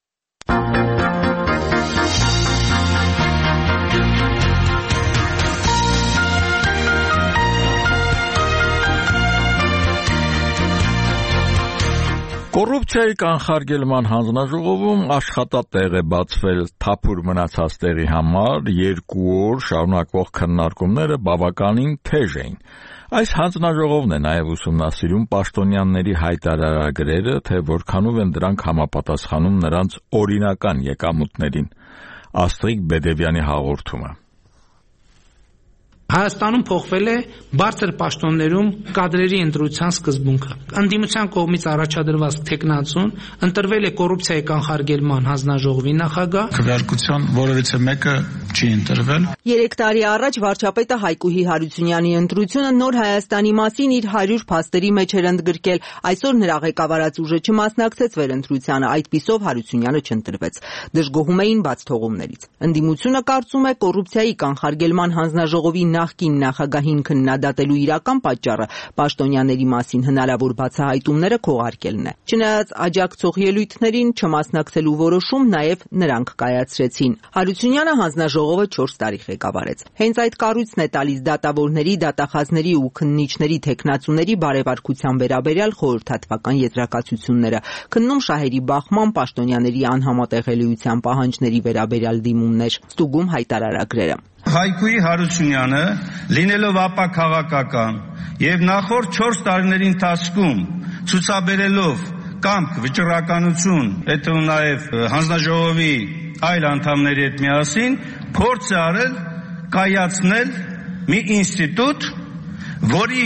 Կոռուպցիայի կանխարգելման հանձնաժողովում աշխատատեղ է բացվել թափուր մնացած տեղի համար, երկու օր շարունակվող քննարկումները բավականին թեժ էին։ Այս հանձնաժողովն է նաև ուսումնասիրում պաշտոնյաների հայտարարագրերը, թե որքանով են դրանք համապատասխանում նրանց օրինական եկամուտներին։ Աստղիկ Բեդևյանի հաղորդումը։ Հայաստանում փոխվել է բարձր պաշտոններում կադրերի ընտրության սկզբունքը։ Ընդդիմության կողմից առաջադրված թեկնածուն ընտրվել է կոռուպցիայի կանխարգելման հանձնաժողովի նախագահ։ Քվեարկության որևիցե մեկը չի ընտրվել։ Երեք տարի առաջ վարչապետը Հայկուհի Հարությունյանի ընտրությունը Նոր Հայաստանի մասին իր հարյուր փաստերի մեջ էր ընդգրկել։ Այսօր նրա ղեկավարած ուժը չմասնակցեց վերընտրությանը, այդպիսով Հարությունյանը չընտրվեց։ Դժգոհում էին բաց թողումներից։ Ընդդիմությունը կարծում է կոռուպցիայի կանխարգելման հանձնաժողովի նախկին նախագահին քննադատելու իրական պատճառը պաշտոնյաների մասին հնարավոր բացահայտումները քողարկելն է։ Չնայած աջակցող ելույթներին չմասնակցելու որոշում նաև նրանք կայացրեցին։ Հարությունյանը հանձնաժողովը չորս տարի ղեկավարեց։ Հենց այդ կառույցն է տալիս դատավորների, դատախազների ու քննիչների թեկնածուների բարեվարկության վերաբերյալ խորհրդատվական եզրակացությունները, քննում շահերի բախման, պաշտոնյաների անհամատեղելիության պահանջների վերաբերյալ դիմումներ, ստուգում հայտարարագրերը։ Հայկուհի Հարությունյանը, լինելով ապա քաղաքական եւ նախորդ չորս տարիների ընթացքում ցուցաբերելով կամք, վճռականություն, այդ թվում նաեւ հանձնաժողովի այլ անդամների հետ միասին փորձ է արել կայացնել մի ինստիտուտ, որի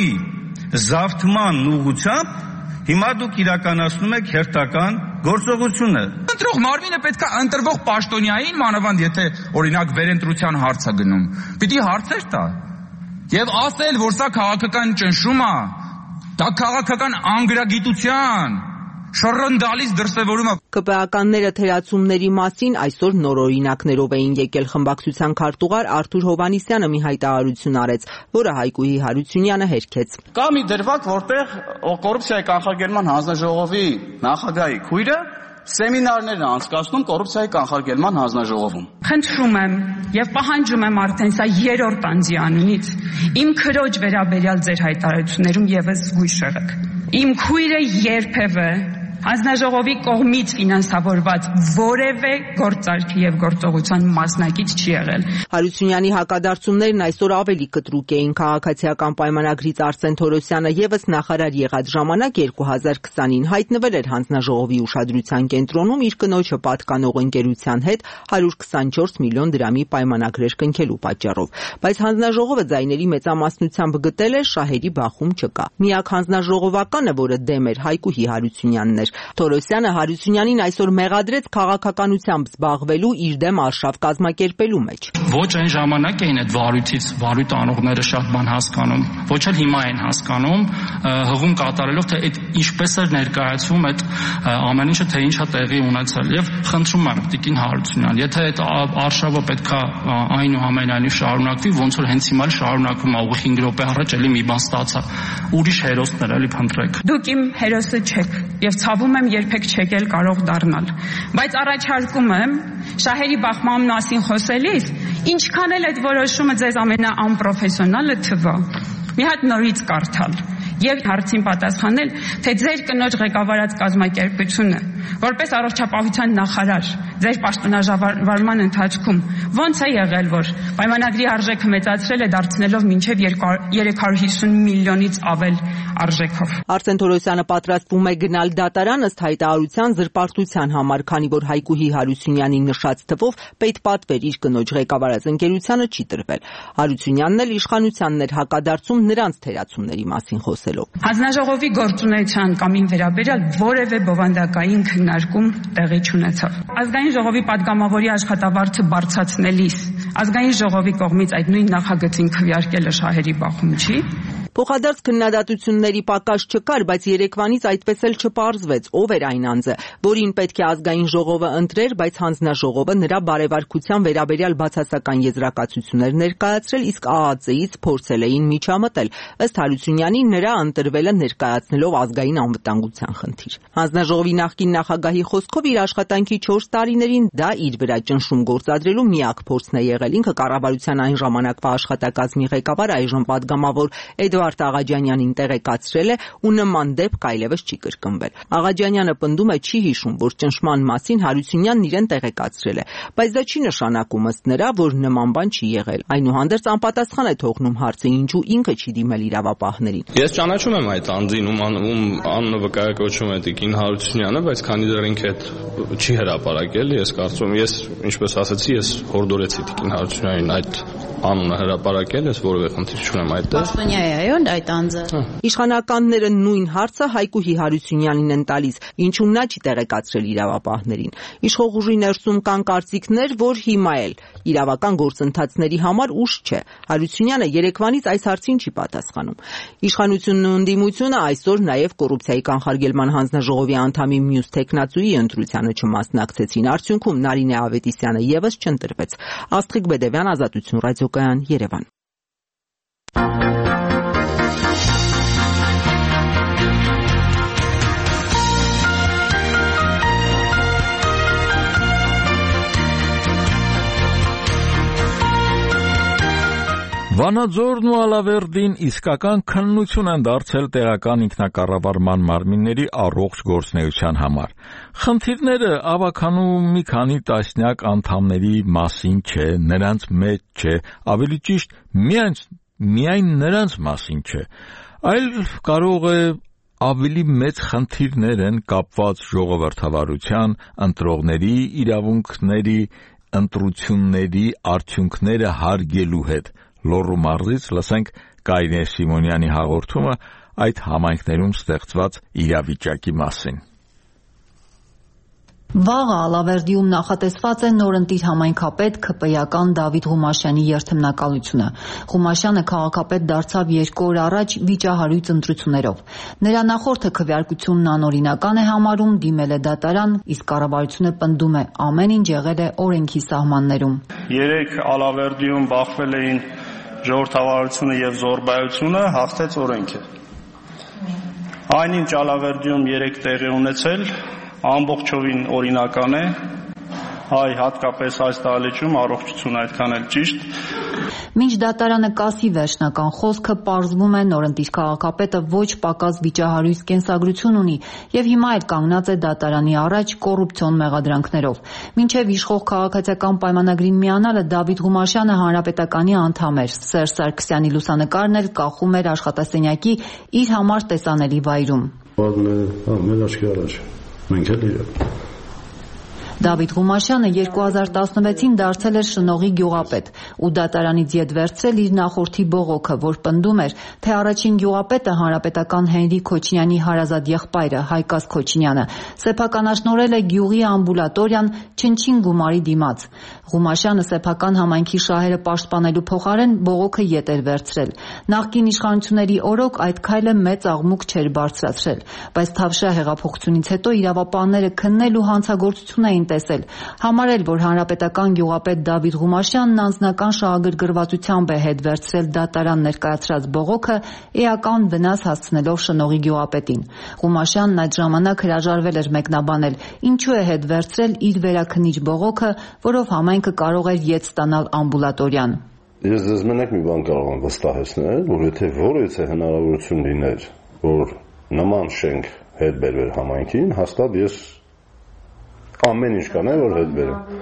զավթման ուղղությամբ հիմա դուք իրականացնում եք հերթական գործողությունը։ Ընտրող մարմինը պետք է ընտրվող պաշտոնյային, մանավանդ եթե օրինակ վերընտրության հարց է գնում, պիտի հարցեր տա եւ ասել, որ սա քաղաքական ճնշում է, դա քաղաքական անգրագիտության շռնդալից դրսևորում է։ ԿՊԱ-կանները թերացումների մասին այսօր նոր օրինակներով էին եկել։ Խմբակցության քարտուղար Արթուր Հովհաննիսյանը մի հայտարարություն արեց, որը Հայկուհի Հարությունյանը հերքեց։ Կա մի դրվագ, որտեղ կոռուպցիայի կանխարգելման հանձնաժողովի նախագահի քույրը սեմինարներ է անցկացնում կոռուպցիայի կանխարգելման հանձնաժողովում։ Խնդրում եմ եւ պահանջում եմ արդեն սա երրորդ անձի անունից իմ քրոջ վերաբերյալ ձեր հայտարարություններում եւս զգույշ եղեք։ Իմ քույրը երբևէ հանձնաժողովի կողմից ֆինանսավորված որևէ գործարքի եւ գործողության մասնակից չի եղել։ Հարությունյանի հակադարձումներն այսօր ավելի կտրուկ էին։ Քաղաքացիական պայմանագրից Արսեն Թորոսյանը եւս նախարար եղած ժամանակ երկու հազար քսանին հայտնվել էր հանձնաժողովի ուշադրության կենտրոնում իր կնոջը պատկանող ընկերության հետ հարյուր քսանչորս միլիոն դրամի պայմանագրեր կնքելու պատճառով։ Բայց հանձնաժողովը ձայների մեծամասնությամբ գտել է շահերի բախում չկա։ Միակ հանձնաժողովականը, որը դեմ էր, Հայկուհի Հարությունյանն էր։ Թորոսյանը Հարությունյանին այսօր մեղադրեց քաղաքականությամբ զբաղվելու իր դեմ արշավ կազմակերպելու մեջ։ Ոչ այն ժամանակ էին այդ վարույթից վարույթ անողները շատ բան հասկանում, ոչ էլ հիմա են հասկանում, հղում կատարելով, թե այդ ինչպես էր ներկայացվում այդ ամեն ինչը, թե ինչա տեղի ունեցել։ Եվ խնդրում եմ տիկին Հարությունյան, եթե այդ արշավը պետքա այնուամենայնիվ շարունակվի, ոնց որ հենց հիմա շարունակվում է, ուղիղ հինգ րոպե առաջ էլի մի բան ստացա, ուրիշ հերոսներ էլի փնտրեք։ Դուք իմ հերոսը չեք եւ ցավում եմ երբեք չեք էլ կարող դառնալ, բայց առաջարկում եմ շահերի բախման մասին խոսելիս ինչքան էլ այդ որոշումը ձեզ ամենաանպրոֆեսիոնալը թվա, մի հատ նորից կարդալ եւ հարցին պատասխանել, թե ձեր կնոջ ղեկավարած կազմակերպությունը որպես առողջապահության նախարար ձեր պաշտոնաժամկետման ընթացքում ոնց է եղել, որ պայմանագրի արժեքը մեծացրել է դարձնելով մինչև երեք հարյուր հիսուն միլիոնից ավել արժեքով։ Արսեն Թորոսյանը պատրաստվում է գնալ դատարան ըստ հայտարարության զրպարտության համար, քանի որ Հայկուհի Հարությունյանի նշած թվով պետպատվեր իր կնոջ ղեկավարած ընկերությանը չի տրվել։ Հարությունյանն էլ իշխանությանն էր հակադարձում նրանց թերացումների մասին խոսելով։ Հանձնաժողովի գործունեության կամին վերաբերյալ որևէ բովանդակային քննարկում տեղի չունեցավ։ Ազգային ժողովի падգամավորի աշխատավարձը բարձրացնելիս ազգային ժողովի կողմից այդ նույն նախագծին քվեարկելը շահերի բախում չի։ Փոխադարձ քննադատությունների պակաս չկար, բայց երեկվանից այդպես էլ չպարզվեց ով էր այն անձը, որին պետք է ազգային ժողովը ընտրեր, բայց հանձնաժողովը նրա բարևարկության վերաբերյալ բացասական եզրակացություններ ներկայացրել, իսկ ԱԱԾ-ից փորձել էին միջամտել։ Ըստ Հարությունյանի նրա ընտրվելը ներկայացնելով ազգային անվտանգության խնդիր։ Հանձնաժողովի նախկին նախագահի խոսքով իր աշխատանքի չորս տարիներին դա իր վրա ճնշում գործադրելու միակ փորձն է եղել։ Ինքը կառավարության այն ժամանակվա աշխատակազմի ղեկավար, այժմ падգամավոր Էդվարդ Աղաջանյանին տեղեկացրել է ու նման դեպք այլևս չի կրկնվել։ Աղաջանյանը պնդում է չի հիշում, որ ճնշման մասին Հարությունյանն իրեն տեղեկացրել է, բայց դա չի նշանակում ըստ նրա, որ նման բան չի եղել։ Այնուհանդերձ անպատասխան է թողնում հարցը, ինչու ինքը չի դիմել իրավապահներին։ Ես ճանաչում եմ այդ անձին, ում անունը վկայակոչում է տիկին Հարությունյանը, բայց քանի դեռ ինքը այդ չի հրապարակել, ես կարծում եմ, ես ինչպես ասացի, ես հորդորեցի տիկին Հարությունյանին այդ անունը հրապարակել, ես որևէ խնդիր չունեմ այդտեղ։ Պաշտոնյա է այո այդ անձը։ Իշխանականները նույն հարցը Հայկուհի Հարությունյանին են տալիս, ինչու նա չի տեղեկացրել իրավապահներին։ Իշխող ուժի ներսում կան կարծիքներ, որ հիմա էլ իրավական գործընթացների համար ուշ չէ։ Հարությունյանը երեկվանից այս հարցին չի պատասխանում։ Իշխանությունն ու ընդդիմությունը այսօր նաև կոռուպցիայի կանխարգելման հանձնաժողովի անդամի մյուս տեխնացուի ընտրությանը չմասնակցեցին։ Արդյունքում Նարինե Ավետիսյանը եւս չընտրվեց։ Աստղիկ Բեդևյան, Ազատություն ռադիոկայան, Երևան։ Վանաձորն ու Ալավերդին իսկական քննություն են դարձել տեղական ինքնակառավարման մարմինների առողջ գործունեության համար։ Խնդիրները ավականու մի քանի տասնյակ անդամների մասին չէ, նրանց մեջ չէ, ավելի ճիշտ միայն, միայն նրանց մասին չէ, այլ կարող է ավելի մեծ խնդիրներ են կապված ժողովրդավարության, ընտրողների իրավունքների, ընտրությունների արդյունքները հարգելու հետ։ Լոռու մարզից լսենք Կարինե Սիմոնյանի հաղորդումը այդ համայնքներում ստեղծված իրավիճակի մասին։ Վաղը Ալավերդիում նախատեսված է նորընտիր համայնքապետ ՔՊ-ական Դավիթ Ղումաշյանի երթմնակալությունը։ Ղումաշյանը քաղաքապետ դարձավ երկու օր առաջ վիճահարույց ընտրություններով։ Նրա նախորդը քվեարկությունն անօրինական է համարում, դիմել է դատարան, իսկ կառավարությունը պնդում է ամեն ինչ եղել է օրենքի սահմաններում։ Երեք Ալավերդիում բախվել էին ժողովրդավարությունը եւ զոռբայությունը, հաղթեց օրենքը։ Այնինչ Ալավերդիում երեք տեղի ունեցել ամբողջովին օրինական է, այ հատկապես այս դահլիճում առողջությունը այդքան էլ ճիշտ։ Մինչ դատարանը կասի վերջնական խոսքը, պարզվում է նորընտիր քաղաքապետը ոչ պակաս վիճահարույց կենսագրություն ունի եւ հիմա էլ կանգնած է դատարանի առաջ կոռուպցիոն մեղադրանքներով։ Մինչեւ իշխող քաղաքացիական պայմանագրին միանալը Դավիթ Ղումաշյանը հանրապետականի անդամ էր։ Սերժ Սարգսյանի լուսանկարն էլ կախում էր աշխատասենյակի իր համար տեսանելի վայրում։ Մենք էլ իրար։ Դավիթ Ղումաշյանը երկու հազար տասնվեցին դարձել էր շնողի գյուղապետ ու դատարանից ետ վերցրել իր նախորդի բողոքը, որ պնդում էր, թե առաջին գյուղապետը հանրապետական Հենրի Քոչինյանի հարազատ եղբայրը Հայկազ Քոչինյանը սեփականաշնորհել է գյուղի ամբուլատորիան չնչին գումարի դիմաց։ Ղումաշյանը սեփական համայնքի շահերը պաշտպանելու փոխարեն բողոքը ետ էր վերցրել։ Նախկին իշխանությունների օրոք այդ քայլը մեծ աղմուկ չէր բարձրացրել, բայց Թավշյա հեղափոխությունից հետո իրավապահները քննել ու հանցագործություն էին տեսել, համարել, որ հանրապետական գյուղապետ Դավիթ Ղումաշյանն անձնական շահագրգռվածությամբ է հետ վերցրել դատարան ներկայացրած բողոքը, էական վնաս հասցնելով շնողի գյուղապետին։ Ղումաշյանն այդ ժամանակ հրաժարվել էր մեկնաբանել, ինչու է հետ վերցրել իր վերաքննիչ բողոքը, որով համայնքը կարող էր ետ ստանալ ամբուլատորիան։ Ես ձեզ մենակ մի բան կարող եմ վստահեցնել, որ եթե որևէ հնարավորություն լիներ, որ նման շենք հետ բերվեր համայնքին, հաստատ ես ամեն ինչ կանեմ, որ հետ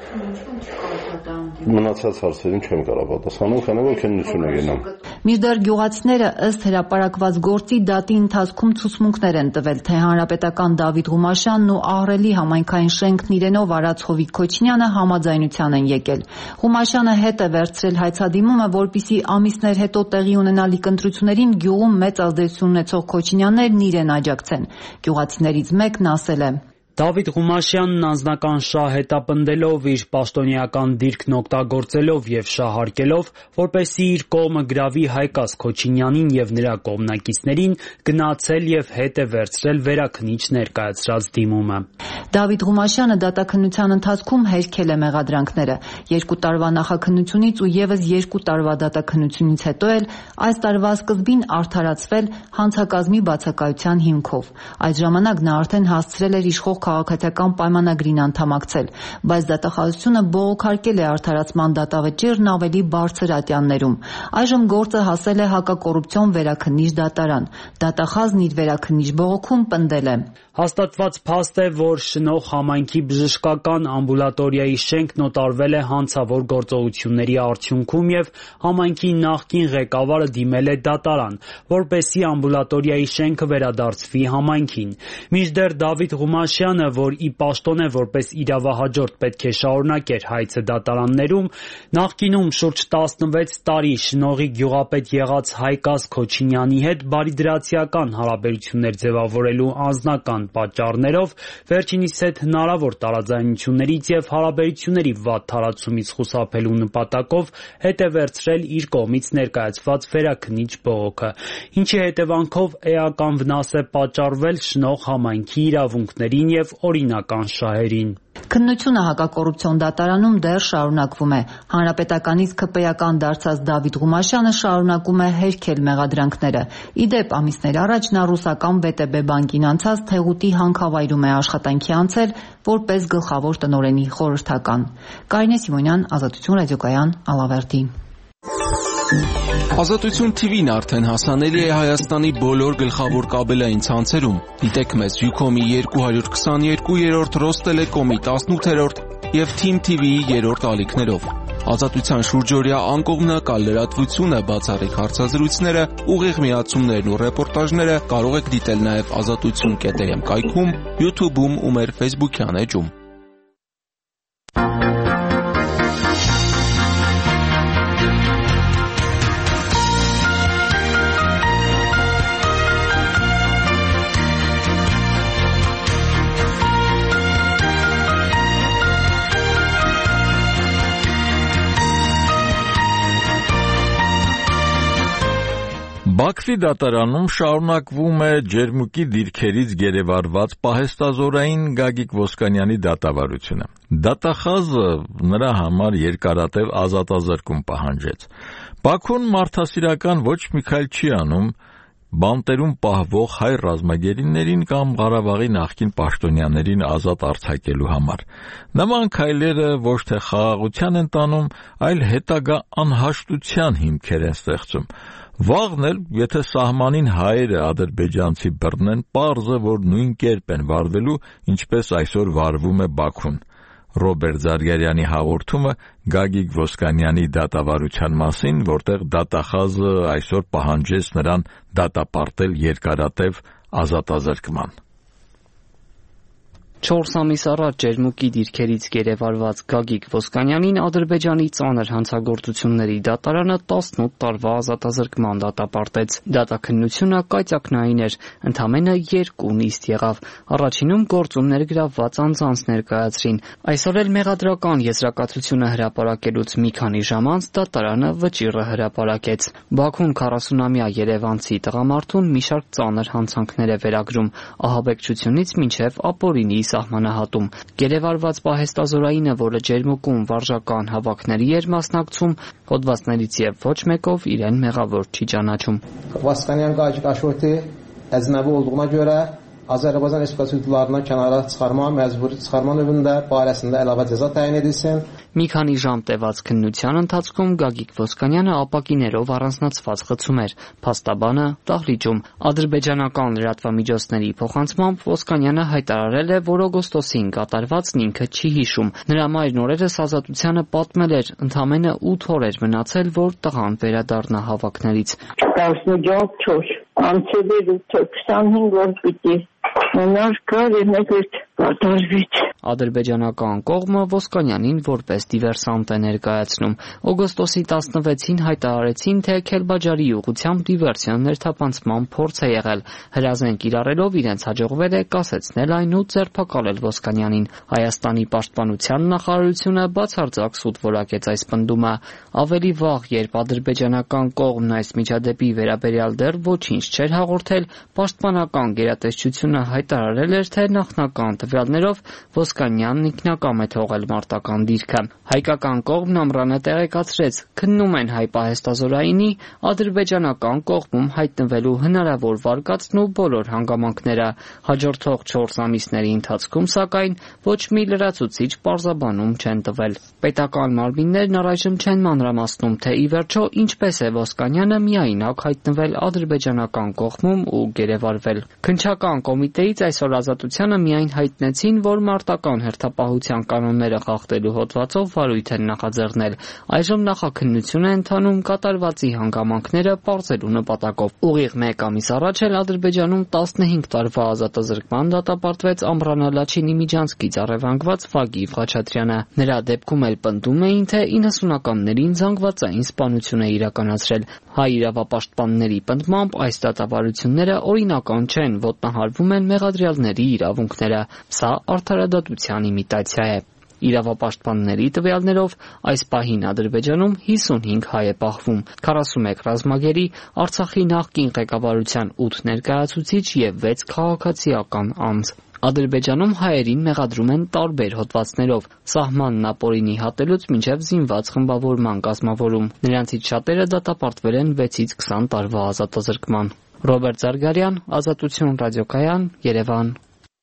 բերեմ։ Մնացած հարցերին չեմ կարող պատասխանել, քանի որ քննություն է գնում։ Մինչդեռ գյուղացիները ըստ հրապարակված գործի դատի ընթացքում ցուցմունքներ են տվել, թե հանրապետական Դավիթ Ղումաշյանն ու Ահռելի համայնքային շենքն իրենով արած Հովիկ Քոչինյանը համաձայնության են եկել։ Ղումաշյանը հետ է վերցրել հայցադիմումը, որպիսի ամիսներ հետո տեղի ունենալիք ընտրություններին գյուղում մեծ ազդեցություն ունեցող Քոչինյաններն իրեն աջակցեն։ Գյուղացիներից մեկն ասել է. Դավիթ Ղումաշյանն անձնական շահ հետապնդելով, իր պաշտոնեական դիրքն օգտագործելով եւ շահարկելով, որպեսզի իր կողմը գրավի Հայկազ Քոչինյանին եւ նրա կողմնակիցներին, գնացել եւ հետ է վերցրել վերաքննիչ ներկայացրած դիմումը։ Դավիթ Ղումաշյանը դատաքննության ընթացքում հերքել է մեղադրանքները։ Երկու տարվա նախաքննությունից ու եւս երկու տարվա դատաքննությունից հետո էլ այս տարվա սկզբին արդարացվել հանցակազմի բացակայության հիմքով։ Այդ ժամանակ նա արդեն հասցրել էր իշխող քաղաքացիական պայմանագրին անդամակցել, բայց դատախազությունը բողոքարկել է արդարացման դատավճիռն ավելի բարձր ատյաններում։ Այժմ գործը հասել է հակակոռուպցիոն վերաքննիչ դատարան։ Դատախազն իր վերաքննիչ բողոքում պնդել է. Հաստատված փաստ է, որ շնող համայնքի բժշկական ամբուլատորիայի շենքն օտարվել է հանցավոր գործողությունների արդյունքում եւ համայնքի նախկին ղեկավարը դիմել է դատարան, որպեսզի ամբուլատորիայի շենքը վերադարձվի համայնքին։ Մինչդեռ Դավիթ Ղումաշյանը, որ ի պաշտոն է որպես իրավահաջորդ պետք է շարունակեր հայցը դատարաններում, նախկինում շուրջ տասնվեց տարի շնողի գյուղապետ եղած Հայկազ Քոչինյանի հետ բարիդրացիական հարաբերություններ ձևավորելու անձնական պատճառներով վերջինիս հետ հնարավոր տարաձայնություններից եւ հարաբերությունների վատ թարացումից խուսափելու նպատակով հետ է վերցրել իր կողմից ներկայացված վերաքննիչ բողոքը, ինչի հետևանքով էական վնաս է պատճառվել շնող համայնքի իրավունքներին եւ օրինական շահերին։ Քննությունը հակակոռուպցիոն դատարանում դեռ շարունակվում է։ Հանրապետականից ՔՊ-ական դարձած Դավիթ Ղումաշյանը շարունակում է հերքել մեղադրանքները։ Ի դեպ, ամիսներ առաջ նա ռուսական վե տե բե բանկին անցած Թեղուտի հանքավայրում է աշխատանքի անցել որպես գլխավոր տնօրենի խորհրդական։ Կարինե Սիմոնյան, Ազատություն ռադիոկայան, Ալավերդի։ Ազատություն թիվին արդեն հասանելի է Հայաստանի բոլոր գլխավոր կաբելային ցանցերում։ Դիտեք մեզ Յուքոմի երկու հարյուր քսաներկու, Ռոստելեկոմի տասնութերորդ եւ Թիմ թի վիի երրորդ ալիքներով։ Ազատության շուրջօրյա անկողմնակալ լրատվությունը, բացառիկ հարցազրույցները, ուղիղ միացումներն ու ռեպորտաժները կարող եք դիտել նաեւ ազատություն կետ էմ կայքում, YouTube-ում ու մեր Facebook-յան էջում։ Բաքվի դատարանում շարունակվում է ջերմուկի դիրքերից գերեվարված պահեստազորային Գագիկ Ոսկանյանի դատավարությունը։ Դատախազը նրա համար երկարատև ազատազրկում պահանջեց։ Բաքուն մարդասիրական ոչ մի քայլ չի անում բանտերում պահվող հայ ռազմագերիներին կամ Ղարաբաղի նախկին պաշտոնյաներին ազատ արձակելու համար։ Նման քայլերը ոչ թե խաղաղության են տանում, այլ հետագա անհաշտության հիմքեր են ստեղծում։ Վաղն էլ, եթե սահմանին հայերը ադրբեջանցի բռնեն, պարզ է, որ նույն կերպ են վարվելու, ինչպես այսօր վարվում է Բաքուն։ Ռոբերտ Զարգարյանի հաղորդումը Գագիկ Ոսկանյանի դատավարության մասին, որտեղ դատախազը այսօր պահանջեց նրան դատապարտել երկարատև ազատազրկման։ չորս ամիս առաջ ջերմուկի դիրքերից գերեվարված Գագիկ Ոսկանյանին Ադրբեջանի ծանր հանցագործությունների դատարանը տասնութ տարվա ազատազրկման դատապարտեց։ Դատաքննությունը կայծակնային էր, ընդամենը երկու նիստ եղավ։ Առաջինում գործում ներգրավված անձանց ներկայացրին։ Այսօր էլ մեղադրական եզրակացությունը հրապարակելուց մի քանի ժամ անց դատարանը վճիռը հրապարակեց։ Բաքուն քառասունամյա երևանցի տղամարդուն մի շարք ծանր հանցանքներ է վերագրում, ահաբեկչությունից մինչև ապօրինի սահմանահատում։ Գերեվարված պահեստազորայինը, որը ջերմուկում վարժական հավաքների էր մասնակցում, հոդվածներից եւ ոչ մեկով իրեն մեղավոր չի ճանաչում։ Վասկանյան կաշորդի əznəvi olduğuna görə Azərbaycan Respublikalarına kənara çıxarma, məcburi çıxarma növündə barəsində əlavə cəza təyin edilsin. Մի քանի ժամ տևած քննության ընթացքում Գագիկ Ոսկանյանը ապակիներով առանձնացված խցում էր, փաստաբանը դահլիճում։ Ադրբեջանական լրատվամիջոցների փոխանցմամբ Ոսկանյանը հայտարարել է, որ օգոստոսին կատարվածն ինքը չի հիշում։ Նրա մայրն օրերս Ազատությանը պատմել էր, ընդամենը ութ օր էր մնացել, որ տղան վերադառնա հավաքներից։ տասնչորս ամսեր ութ քսանհինգ օր պիտի մնար կար և մեկ էտ կատարվից։ Ադրբեջանական կողմը Ոսկանյանին որպես դիվերսանտ է ներկայացնում։ Օգոստոսի տասնվեցին հայտարարեցին, թե Քելբաջարի ուղղությամբ դիվերսիա ներթափանցման փորձ է եղել։ Հրազեն կիրառելով իրենց հաջողվել է կասեցնել այն ու ձերբակալել Ոսկանյանին։ Հայաստանի պաշտպանության նախարարությունը բացարձակ սուտ որակեց այս պնդումը։ Ավելի վաղ, երբ ադրբեջանական կողմն այս միջադեպի վերաբերյալ դեռ ոչինչ չէր հաղորդել, պաշտպանական գերատեսչությունը հայտարարել էր, թե նախնական տվյալներով Ոսկանյանն ինքնակամ է թողել մարտական դիրքը։ Հայկական կողմն ամռանը տեղեկացրեց, քննում են հայ պահեստազորայինի ադրբեջանական կողմում հայտնվելու հնարավոր վարկածն ու բոլոր հանգամանքները։ Հաջորդող չորս ամիսների ընթացքում, սակայն, ոչ մի լրացուցիչ պարզաբանում չեն տվել։ Պետական մարմիններն առայժմ չեն մանրամասնում, թե ի վերջո ինչպես է Ոսկանյանը միայնակ հայտնվել ադրբեջանական կողմում ու գերեվարվել։ Քննչական կոմիտեից այսօր Ազատությանը միայն հայտնեցին, որ մարտական հերթապահության կանոնները խախտելու հոդվածով վարույթ են նախաձեռնել։ Այժմ նախաքննություն է ընթանում կատարվածի հանգամանքները պարզելու նպատակով։ Ուղիղ մեկ ամիս առաջ էլ Ադրբեջանում տասնհինգ տարվա ազատազրկման դատապարտվեց Ամռանա Լաչինի միջանցքից առևանգված Վագիվ Խաչատրյանը։ Նրա դեպքում էլ պնդում էին, թե իննսունականներին զանգվածային սպանություն է իրականացրել։ Հայ իրավապաշտպանների պնդմամբ այս դատավարությունները օրինական չեն, ոտնահարվում են մեղադրյալների իրավունքները։ Սա արդարադատության իմիտացիա է։ Իրավապաշտպանների տվյալներով այս պահին Ադրբեջանում հիսունհինգ հայ է պահվում, քառասունմեկ ռազմագերի, Արցախի նախկին ղեկավարության ութ ներկայացուցիչ եւ վեց քաղաքացիական անձ։ Ադրբեջանում հայերին մեղադրում են տարբեր հոդվածներով՝ սահմանն ապօրինի հատելուց մինչև զինված խմբավորման կազմավորում։ Նրանցից շատերը դատապարտվել են վեցից քսան տարվա ազատազրկման։ Ռոբերտ Զարգարյան, Ազատություն ռադիոկայան, Երևան։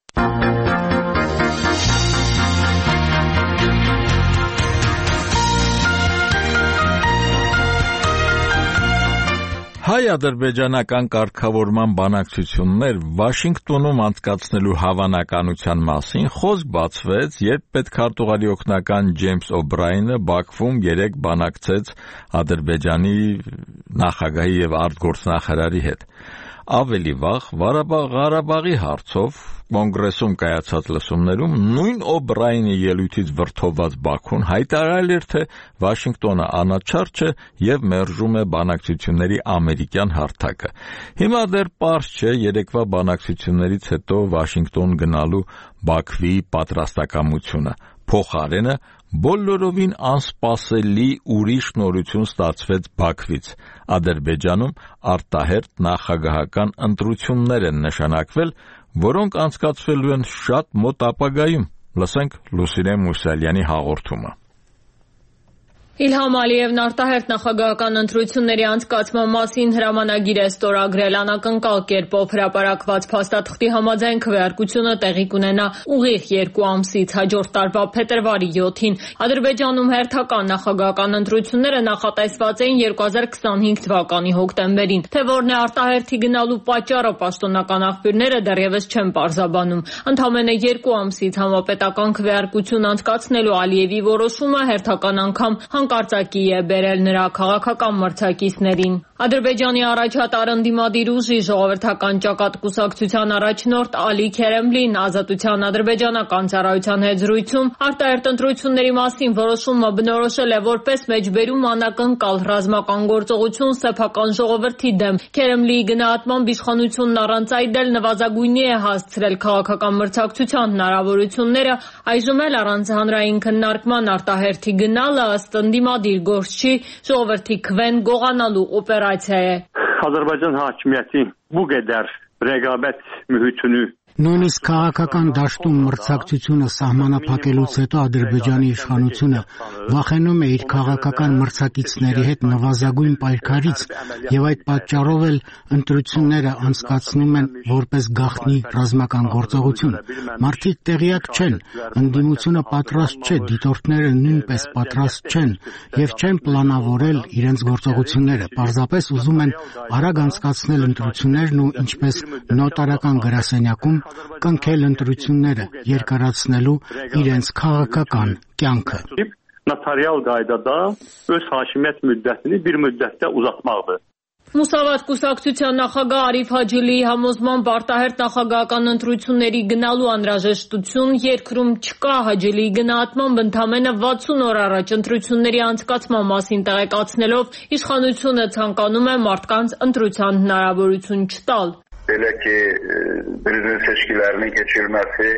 Հայ-ադրբեջանական կարգավորման բանակցություններ Վաշինգտոնում անցկացնելու հավանականության մասին խոսք բացվեց, երբ պետքարտուղարի օգնական Ջեյմս Օբրայենը Բաքվում երեկ բանակցեց Ադրբեջանի նախագահի եւ արտգործնախարարի հետ։ Ավելի վաղ Ղարաբաղի հարցով կոնգրեսում կայացած լսումներում նույն Օբրայենի ելույթից վրդովված Բաքուն հայտարարել էր, թե Վաշինգտոնը անաչառ չէ եւ մերժում է բանակցությունների ամերիկյան հարթակը։ Հիմա դեռ պարզ չէ երեկվա բանակցություններից հետո Վաշինգտոն գնալու Բաքվի պատրաստակամությունը։ Փոխարենը բոլորովին անսպասելի ուրիշ նորություն ստացվեց Բաքվից։ Ադրբեջանում արտահերթ նախագահական ընտրություններ են նշանակվել, որոնք անցկացվելու են շատ մոտ ապագայում։ Լսենք Լուսինե Մուսալյանի հաղորդումը։ Իլհամ Ալիևն արտահերթ նախագահական ընտրությունների անցկացման մասին հրամանագիր է ստորագրել։ Անակնկալ կերպով հրապարակված փաստաթղթի համաձայն քվեարկությունը տեղի կունենա ուղիղ երկու ամսից հաջորդ տարվա փետրվարի յոթին։ Ադրբեջանում հերթական նախագահական ընտրությունները նախատեսված էին երկու հազար քսանհինգ թվականի հոկտեմբերին։ Թե որն է արտահերթի գնալու պատճառը, պաշտոնական աղբյուրները դեռևս չեն պարզաբանում։ Ընդամենը երկու ամսից համապետական քվեարկություն անցկացնելու Ալիևի որոշումը հերթական անգամ մանկարծակի է բերել նրա քաղաքական մրցակիցներին։ Ադրբեջանի առաջատար ընդդիմադիր ուժի ժողովրդական ճակատ կուսակցության առաջնորդ Ալի Քերեմլին Ազատության ադրբեջանական ծառայության հետ զրույցում արտահերթ ընտրությունների մասին որոշումը բնորոշել է որպես մեջբերում անակնկալ ռազմական գործողություն սեփական ժողովրդի դեմ։ Քերեմլիի գնահատմամբ իշխանությունն առանց այդ էլ նվազագույնի է հասցրել քաղաքական մրցակցության հնարավորությունները, այժմ էլ առանց հանրային քննարկման արտահերթի գնալը ըստ ընդդիմադիր գործչի ժողովրդի քվեն գողանալու օպերացիա է։ Azərbaycan hakimiyyəti bu qədər rəqabət mühitini Նույնիսկ քաղաքական դաշտում մրցակցությունը սահմանափակելուց հետո Ադրբեջանի իշխանությունը վախենում է իր քաղաքական մրցակիցների հետ նվազագույն պայքարից եւ այդ պատճառով էլ ընտրությունները անցկացնում են որպես գաղտնի ռազմական գործողություն։ Մարդիկ տեղյակ չեն, ընդդիմությունը պատրաստ չէ, դիտորդները նույնպես պատրաստ չեն եւ չեն պլանավորել իրենց գործողությունները։ Պարզապես ուզում են արագ անցկացնել ընտրություններն ու ինչպես նոտարական գրասենյակում կնքել ընտրությունները, երկարացնելու իրենց քաղաքական կյանքը։ Նոտարիալ qaydada öz hakimiyyət müddətini bir müddətdə uzatmaqdır։ Մուսավատ կուսակցության նախագահ Արիֆ Հաջիլիի համոզմամբ արտահերթ նախագահական ընտրությունների գնալու անհրաժեշտություն երկրում չկա։ Հաջիլիի գնահատմամբ ընդամենը վաթսուն օր առաջ ընտրությունների անցկացման մասին տեղեկացնելով իշխանությունը ցանկանում է մարդկանց ընտրության հնարավորություն չտալ։ Belə ki, prezident seçkilərinin keçirilməsi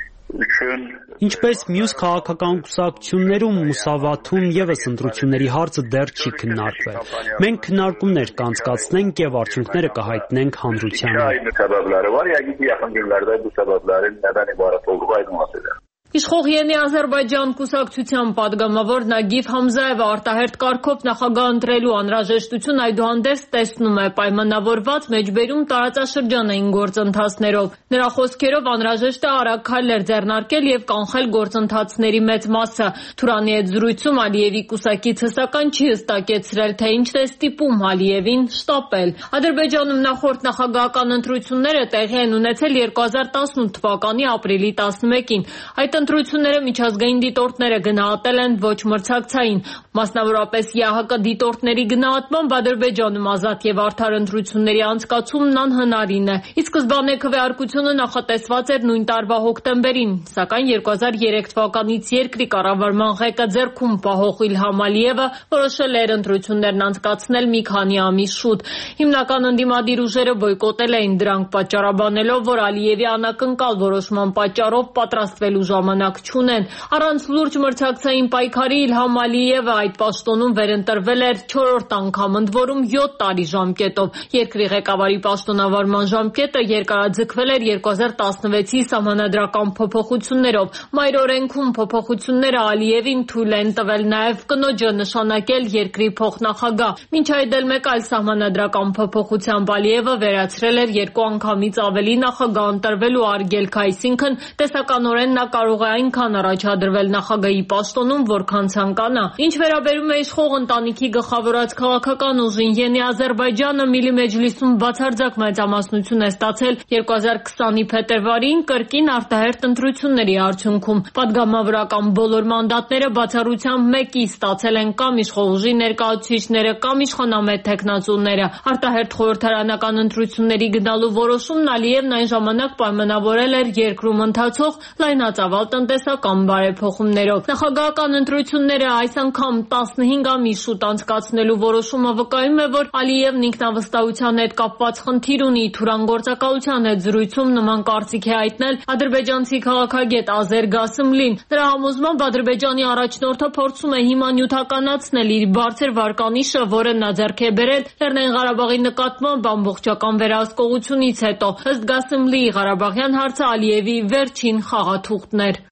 üçün Ինչպես մյուս քաղաքական կուսակցություններում Մուսավաթում եւս ընտրությունների հարցը դեռ չի քննարկվել։ Մենք քննարկումներ կանցկացնենք եւ արդյունքները կհայտնենք հանրությանը։ Səbəbləri var, yəqin ki, yaxın günlərdə bu səbəblərin nədən ibarət olduğu aydınlaşacaq։ Իշխող Յենի Ադրբեջան կուսակցության падգամավոր Նագիվ Համզաևը արտահերթ կարգով նախագահ ընտրելու անհրաժեշտություն այդուհանդերձ տեսնում է պայմանավորված մեջբերում տարածաշրջանային գործընթացներով։ Նրա խոսքերով անհրաժեշտ է արագ քայլեր ձեռնարկել եւ կանխել գործընթացների մեծ մասը։ Թուրանի հետ զրույցում Ալիևի կուսակից հսական չի հստակեցրել, թե ինչ է ստիպում Ալիևին շտապել։ Ադրբեջանում նախորդ նախագահական ընտրությունները տեղի են ունեցել երկու հազար տասնութ թվականի ապրիլի տասնմեկին։ Այդ ընտրությունները միջազգային դիտորդները գնահատել են ոչ մրցակցային, մասնավորապես ԵԱՀԿ դիտորդների գնահատմամբ Ադրբեջանում ազատ եւ արդար ընտրությունների անցկացումն անհնարին է։ Ի սկզբանե քվեարկությունը նախատեսված էր նույն տարվա հոկտեմբերին, սակայն երկու հազար երեք թվականից երկրի կառավարման ղեկը ձեռքում պահող Իլհամ Ալիևը որոշել էր ընտրություններն անցկացնել մի քանի ամիս շուտ։ Հիմնական ընդդիմադիր ուժերը բոյկոտել էին դրանք պատճառաբանելով, որ Ալիևի անակնկալ որոշման պատճառով պատրաստվելու ժամանակ չունեն։ Առանց լուրջ մրցակցային պայքարի Իլհամ Ալիևը այդ պաշտոնում վերընտրվել էր չորրորդ անգամ, ընդ որում յոթ տարի ժամկետով։ Երկրի ղեկավարի պաշտոնավարման ժամկետը երկարաձգվել էր երկու հազար տասնվեցի սահմանադրական փոփոխություններով։ Մայր օրենքում փոփոխությունները Ալիևին թույլ են տվել նաև կնոջը նշանակել երկրի փոխնախագահ։ Մինչ այդ էլ մեկ այլ սահմանադրական փոփոխությամբ Ալիևը վերացրել էր երկու անգամից ավելի նախագահ ընտրվելու արգելք, այսինքն տեսականորեն նա կարող է այնքան առաջադրվել նախագահի պաշտոնում, որքան ցանկանա։ Ինչ վերաբերում է իշխող ընտանիքի գլխավորած քաղաքական ուժին, Յենի Ադրբեջանը Միլի Մեջլիսում բացարձակ մեծամասնություն է ստացել երկու հազար քսանի փետրվարին կրկին արտահերթ ընտրությունների արդյունքում։ Պատգամավորական բոլոր մանդատները բացառությամբ մեկի ստացել են կամ իշխող ուժի ներկայացուցիչները, կամ իշխանամետ թեկնածուները։ Արտահերթ խորհրդարանական ընտրությունների գնալու որոշումն Ալիևն այն ժամանակ պայմանավորել էր երկրում ընթացող լայնածավալ տնտեսական բարեփոխումներով։ Նախագահական ընտրությունները այս անգամ տասնհինգ ամիս շուտ անցկացնելու որոշումը վկայում է, որ Ալիևն ինքնավստահության հետ կապված խնդիր ունի։ Թուրան գործակալության հետ զրույցում նման կարծիք է հայտնել ադրբեջանցի քաղաքագետ Ազեր Գասիմլին։ Նրա համոզմամբ Ադրբեջանի առաջնորդը փորձում է հիմա նյութականացնել իր բարձր վարկանիշը, որը նա ձեռք է բերել Լեռնային Ղարաբաղի նկատմամբ ամբողջական վերահսկողությունից հետո։ Ըստ Գասիմլիի Ղարաբաղյան հարցը Ալիևի վերջին խաղաթուղթն էր։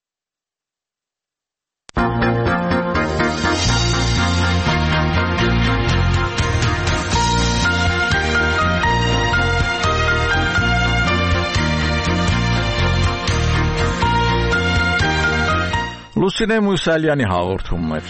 Լուսինե Մուսալյանի հաղորդումներ։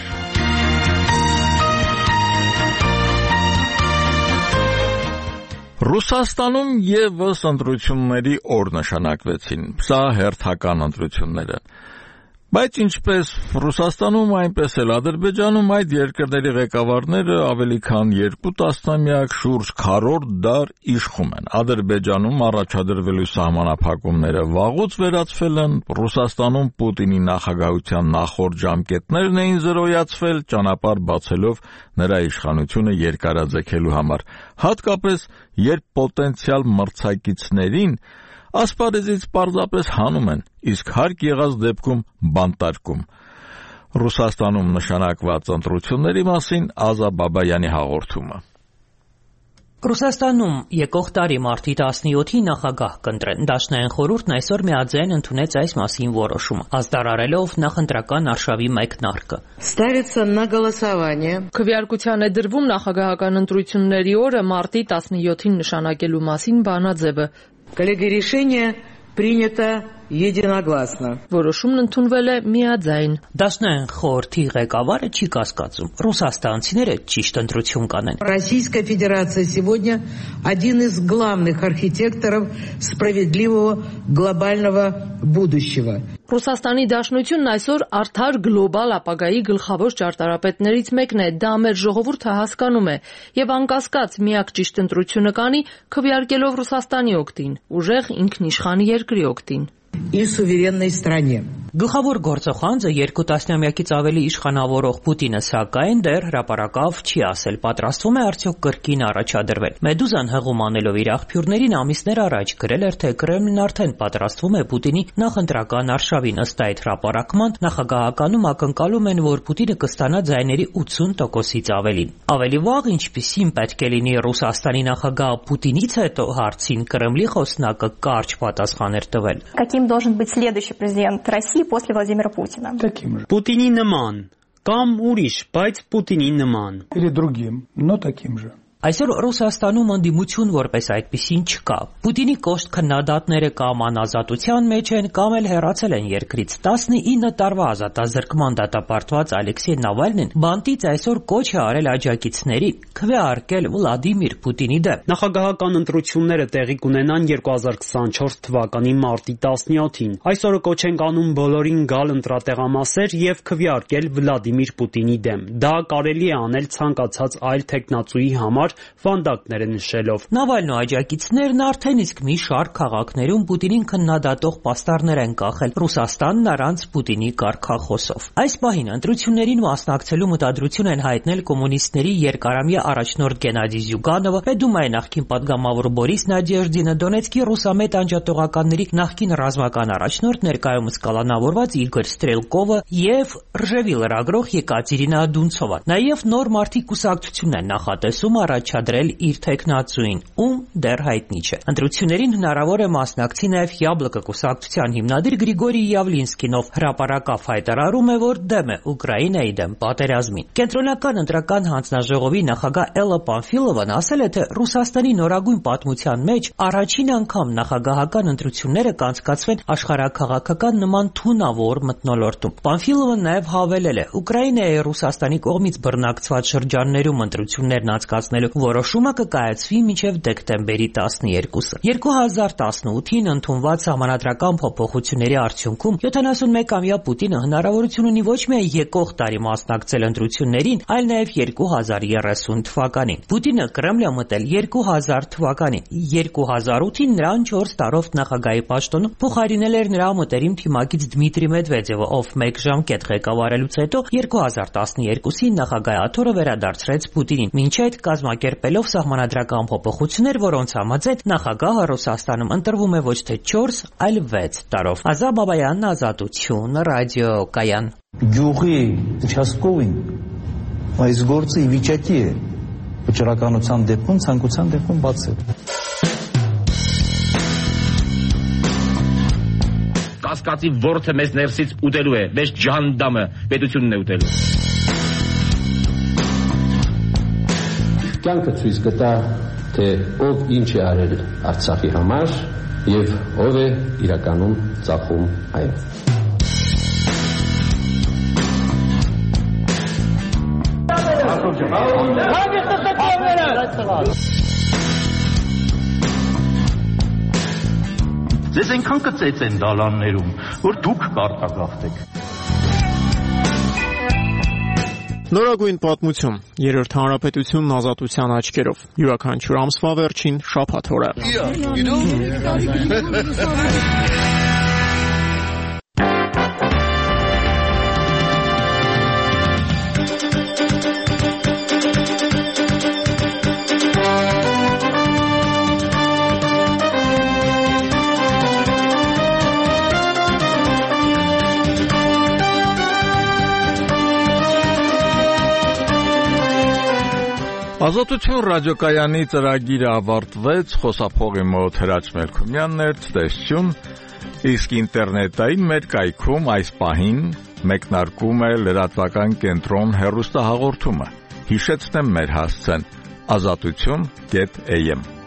Ռուսաստանում եւս ընտրությունների օր նշանակվեցին։ Սա հերթական ընտրությունները։ Բայց ինչպես Ռուսաստանում, այնպես էլ Ադրբեջանում այդ երկրների ղեկավարները ավելի քան երկու տասնամյակ շուրջ քառորդ դար իշխում են։ Ադրբեջանում առաջադրվելու սահմանափակումները վաղուց վերացվել են, Ռուսաստանում Պուտինի նախագահության նախորդ ժամկետներն էին զրոյացվել, ճանապարհ բացելով նրա իշխանությունը երկարաձգելու համար, հատկապես երբ պոտենցիալ մրցակիցներին ասպարեզից պարզապես հանում են, իսկ հարկ եղած դեպքում բանտարկում։ Ռուսաստանում նշանակված ընտրությունների մասին Ազա Բաբայանի հաղորդումը։ Ռուսաստանում եկող տարի մարտի տասնյոթի նախագահ կընտրեն։ Դաշնային խորհուրդն այսօր միաձայն ընդունեց այս մասին որոշումը, ազդարարելով նախընտրական արշավի մեկնարկը։ Ставится на голосование. Քվեարկության է դրվում նախագահական ընտրությունների օրը մարտի տասնյոթին նշանակելու մասին բանաձևը։ Коллеги, решение принято единогласно. Որոշումն ընդունվել է միաձայն։ Դաշնային խորհրդի ղեկավարը չի կասկածում, ռուսաստանցիները ճիշտ ընտրություն կանեն։ Российская Федерация сегодня один из главных архитекторов справедливого глобального будущего. Ռուսաստանի Դաշնությունն այսօր արդար գլոբալ ապագայի գլխավոր ճարտարապետներից մեկն է, դա մեր ժողովուրդը հասկանում է, եւ անկասկած միակ ճիշտ ընտրությունը կանի քվեարկելով Ռուսաստանի օգտին, ուժեղ ինքնիշխան երկրի օգտին։ И суверенной стране. Գլխավոր գործողանձը երկու տասնամյակից ավելի իշխանավորող Պուտինը սակայն դեռ հրապարակավ չի ասել, պատրաստվում է արդյոք կրկին առաջադրվել։ Մեդուզան հղում անելով իր աղբյուրներին ամիսներ առաջ գրել էր, թե Կրեմլին արդեն պատրաստվում է Պուտինի նախընտրական արշավին։ Ըստ այդ հրապարակման նախագահականում ակնկալում են, որ Պուտինը կստանա ձայների ութսուն տոկոսից ավելին։ Ավելի վաղ ինչպիսին պետք է լինի Ռուսաստանի նախագահ Պուտինից հետո հարցին Կրեմլի խոսնակը կարճ պատասխան էր տվել։ Каким должен быть следующий президент России после Владимира Путина? Таким же. Путини նման, կամ ուրիշ, բայց Պուտինի նման. Или другим, но таким же. Այսօր Ռուսաստանում ընդդիմություն որպես այդպիսին չկա։ Պուտինի կոշտ քննադատները կամ անազատության մեջ են, կամ էլ հեռացել են երկրից։ տասնինը տարվա ազատազրկման դատապարտված Ալեքսեյ Նավալնին բանտից այսօր կոչ է արել աջակիցներին քվեարկել Վլադիմիր Պուտինի դեմ։ Նախագահական ընտրությունները տեղի կունենան երկու հազար քսանչորս թվականի մարտի տասնյոթին։ Այսօրը կոչ ենք անում բոլորին գալ ընտրատեղամասեր եւ քվեարկել Վլադիմիր Պուտինի դեմ։ Դա կարելի է անել ցանկացած այլ տեխնացուի համար վանդակները նշելով։ Նավալնու աջակիցներն արդեն իսկ մի շարք քաղաքներում Պուտինին քննադատող պաստառներ են կախել, Ռուսաստանն առանց Պուտինի կարգախոսով։ Այս պահին ընտրություններին մասնակցելու մտադրություն են հայտնել կոմունիստների երկարամյա առաջնորդ Գենադի Զյուգանովը, Պետդումայի նախկին падգամավոր Բորիս Նադեժդինը, Դոնեցկի ռուսամետ անջատողականների նախկին ռազմական առաջնորդ ներկայումս կալանավորված Իգոր Ստրելկովը եւ Ռժևի լրագրող Եկատերինա Դունցովան։ Նաեւ նոր մարտի կուսակցությունն են նախատեսում առաջադրել իր տեխնացուին, ում դեռ հայտնի չէ։ Ընտրություններին հնարավոր է մասնակցի նաև Յաբլոկը կուսակցության հիմնադիր Գրիգորի Յավլինսկին, ով հրապարակավ հայտարարում է, որ դեմ է Ուկրաինայի դեմ պատերազմին։ Կենտրոնական ընտրական հանձնաժողովի նախագահ Էլլա Պանֆիլովան ասել է, թե Ռուսաստանի նորագույն պատմության մեջ առաջին անգամ նախագահական ընտրությունները կանցկացվեն աշխարհաքաղաքական նման թունավոր մթնոլորտում։ Պանֆիլովան նաև հավելել է, Ուկրաինայի Ռուսաստանի կողմից բռնակցված շրջաններում ընտրություններն անցկացնելու որոշումը կկայացվի մինչև դեկտեմբերի տասներկուսը։ երկու հազար տասնութին ընդունված սահմանադրական փոփոխությունների արդյունքում յոթանասունմեկամյա Պուտինը հնարավորություն ունի ոչ միայն եկող տարի մասնակցել ընտրություններին, այլ նաև երկու հազար երեսուն թվականին։ Պուտինը Կրեմլ է մտել երկու հազար թվականին։ երկու հազար ութին նրան չորս տարով նախագահի պաշտոնը փոխարինել էր նրա մտերիմ թիմակից Դմիտրի Մեդվեդևը, ով մեկ ժամկետ ղեկավարելուց հետո երկու հազար տասներկուսին նախագահաթոռը վերադարձրեց Պուտինին, մինչ այդ կազմակերպելով սահմանադրական փոփոխություններ, որոնց համաձայն նախագահը Ռուսաստանում ընտրվում է ոչ թե չորս, այլ վեց տարով։ Ազա Բաբայանն, Ազատություն, ռադիոկայան։ Գյուղի участковին այս գործը ի վիճակի է վճռականության դեպքում, ցանկության դեպքում բացել։ Կասկածի ворթը մեզ ներսից ուտելու է, մեզ ջանդամը պետությունն է ուտելու։ Կյանքը ցույց կտա, թե ով ինչ է արել Արցախի համար եւ ով է իրականում ծախում այն։ Ձեզ այնքան կծեծեն դալաններում, որ դուք կարտագաղթեք։ Նորագույն պատմություն, երրորդ հանրապետությունն ազատության աչքերով, յուրաքանչյուր ամսվա վերջին շաբաթ օրը։ Ազատություն ռադիոկայանի ծրագիրը ավարտվեց, խոսափողի մոտ Հրաչ Մելքումյանն էր, ցտեսություն, իսկ ինտերնետային մեր կայքում այս պահին մեկնարկում է լրատվական կենտրոն հեռուստահաղորդումը։ Հիշեցնեմ մեր հասցեն ազատություն կետ էյ էմ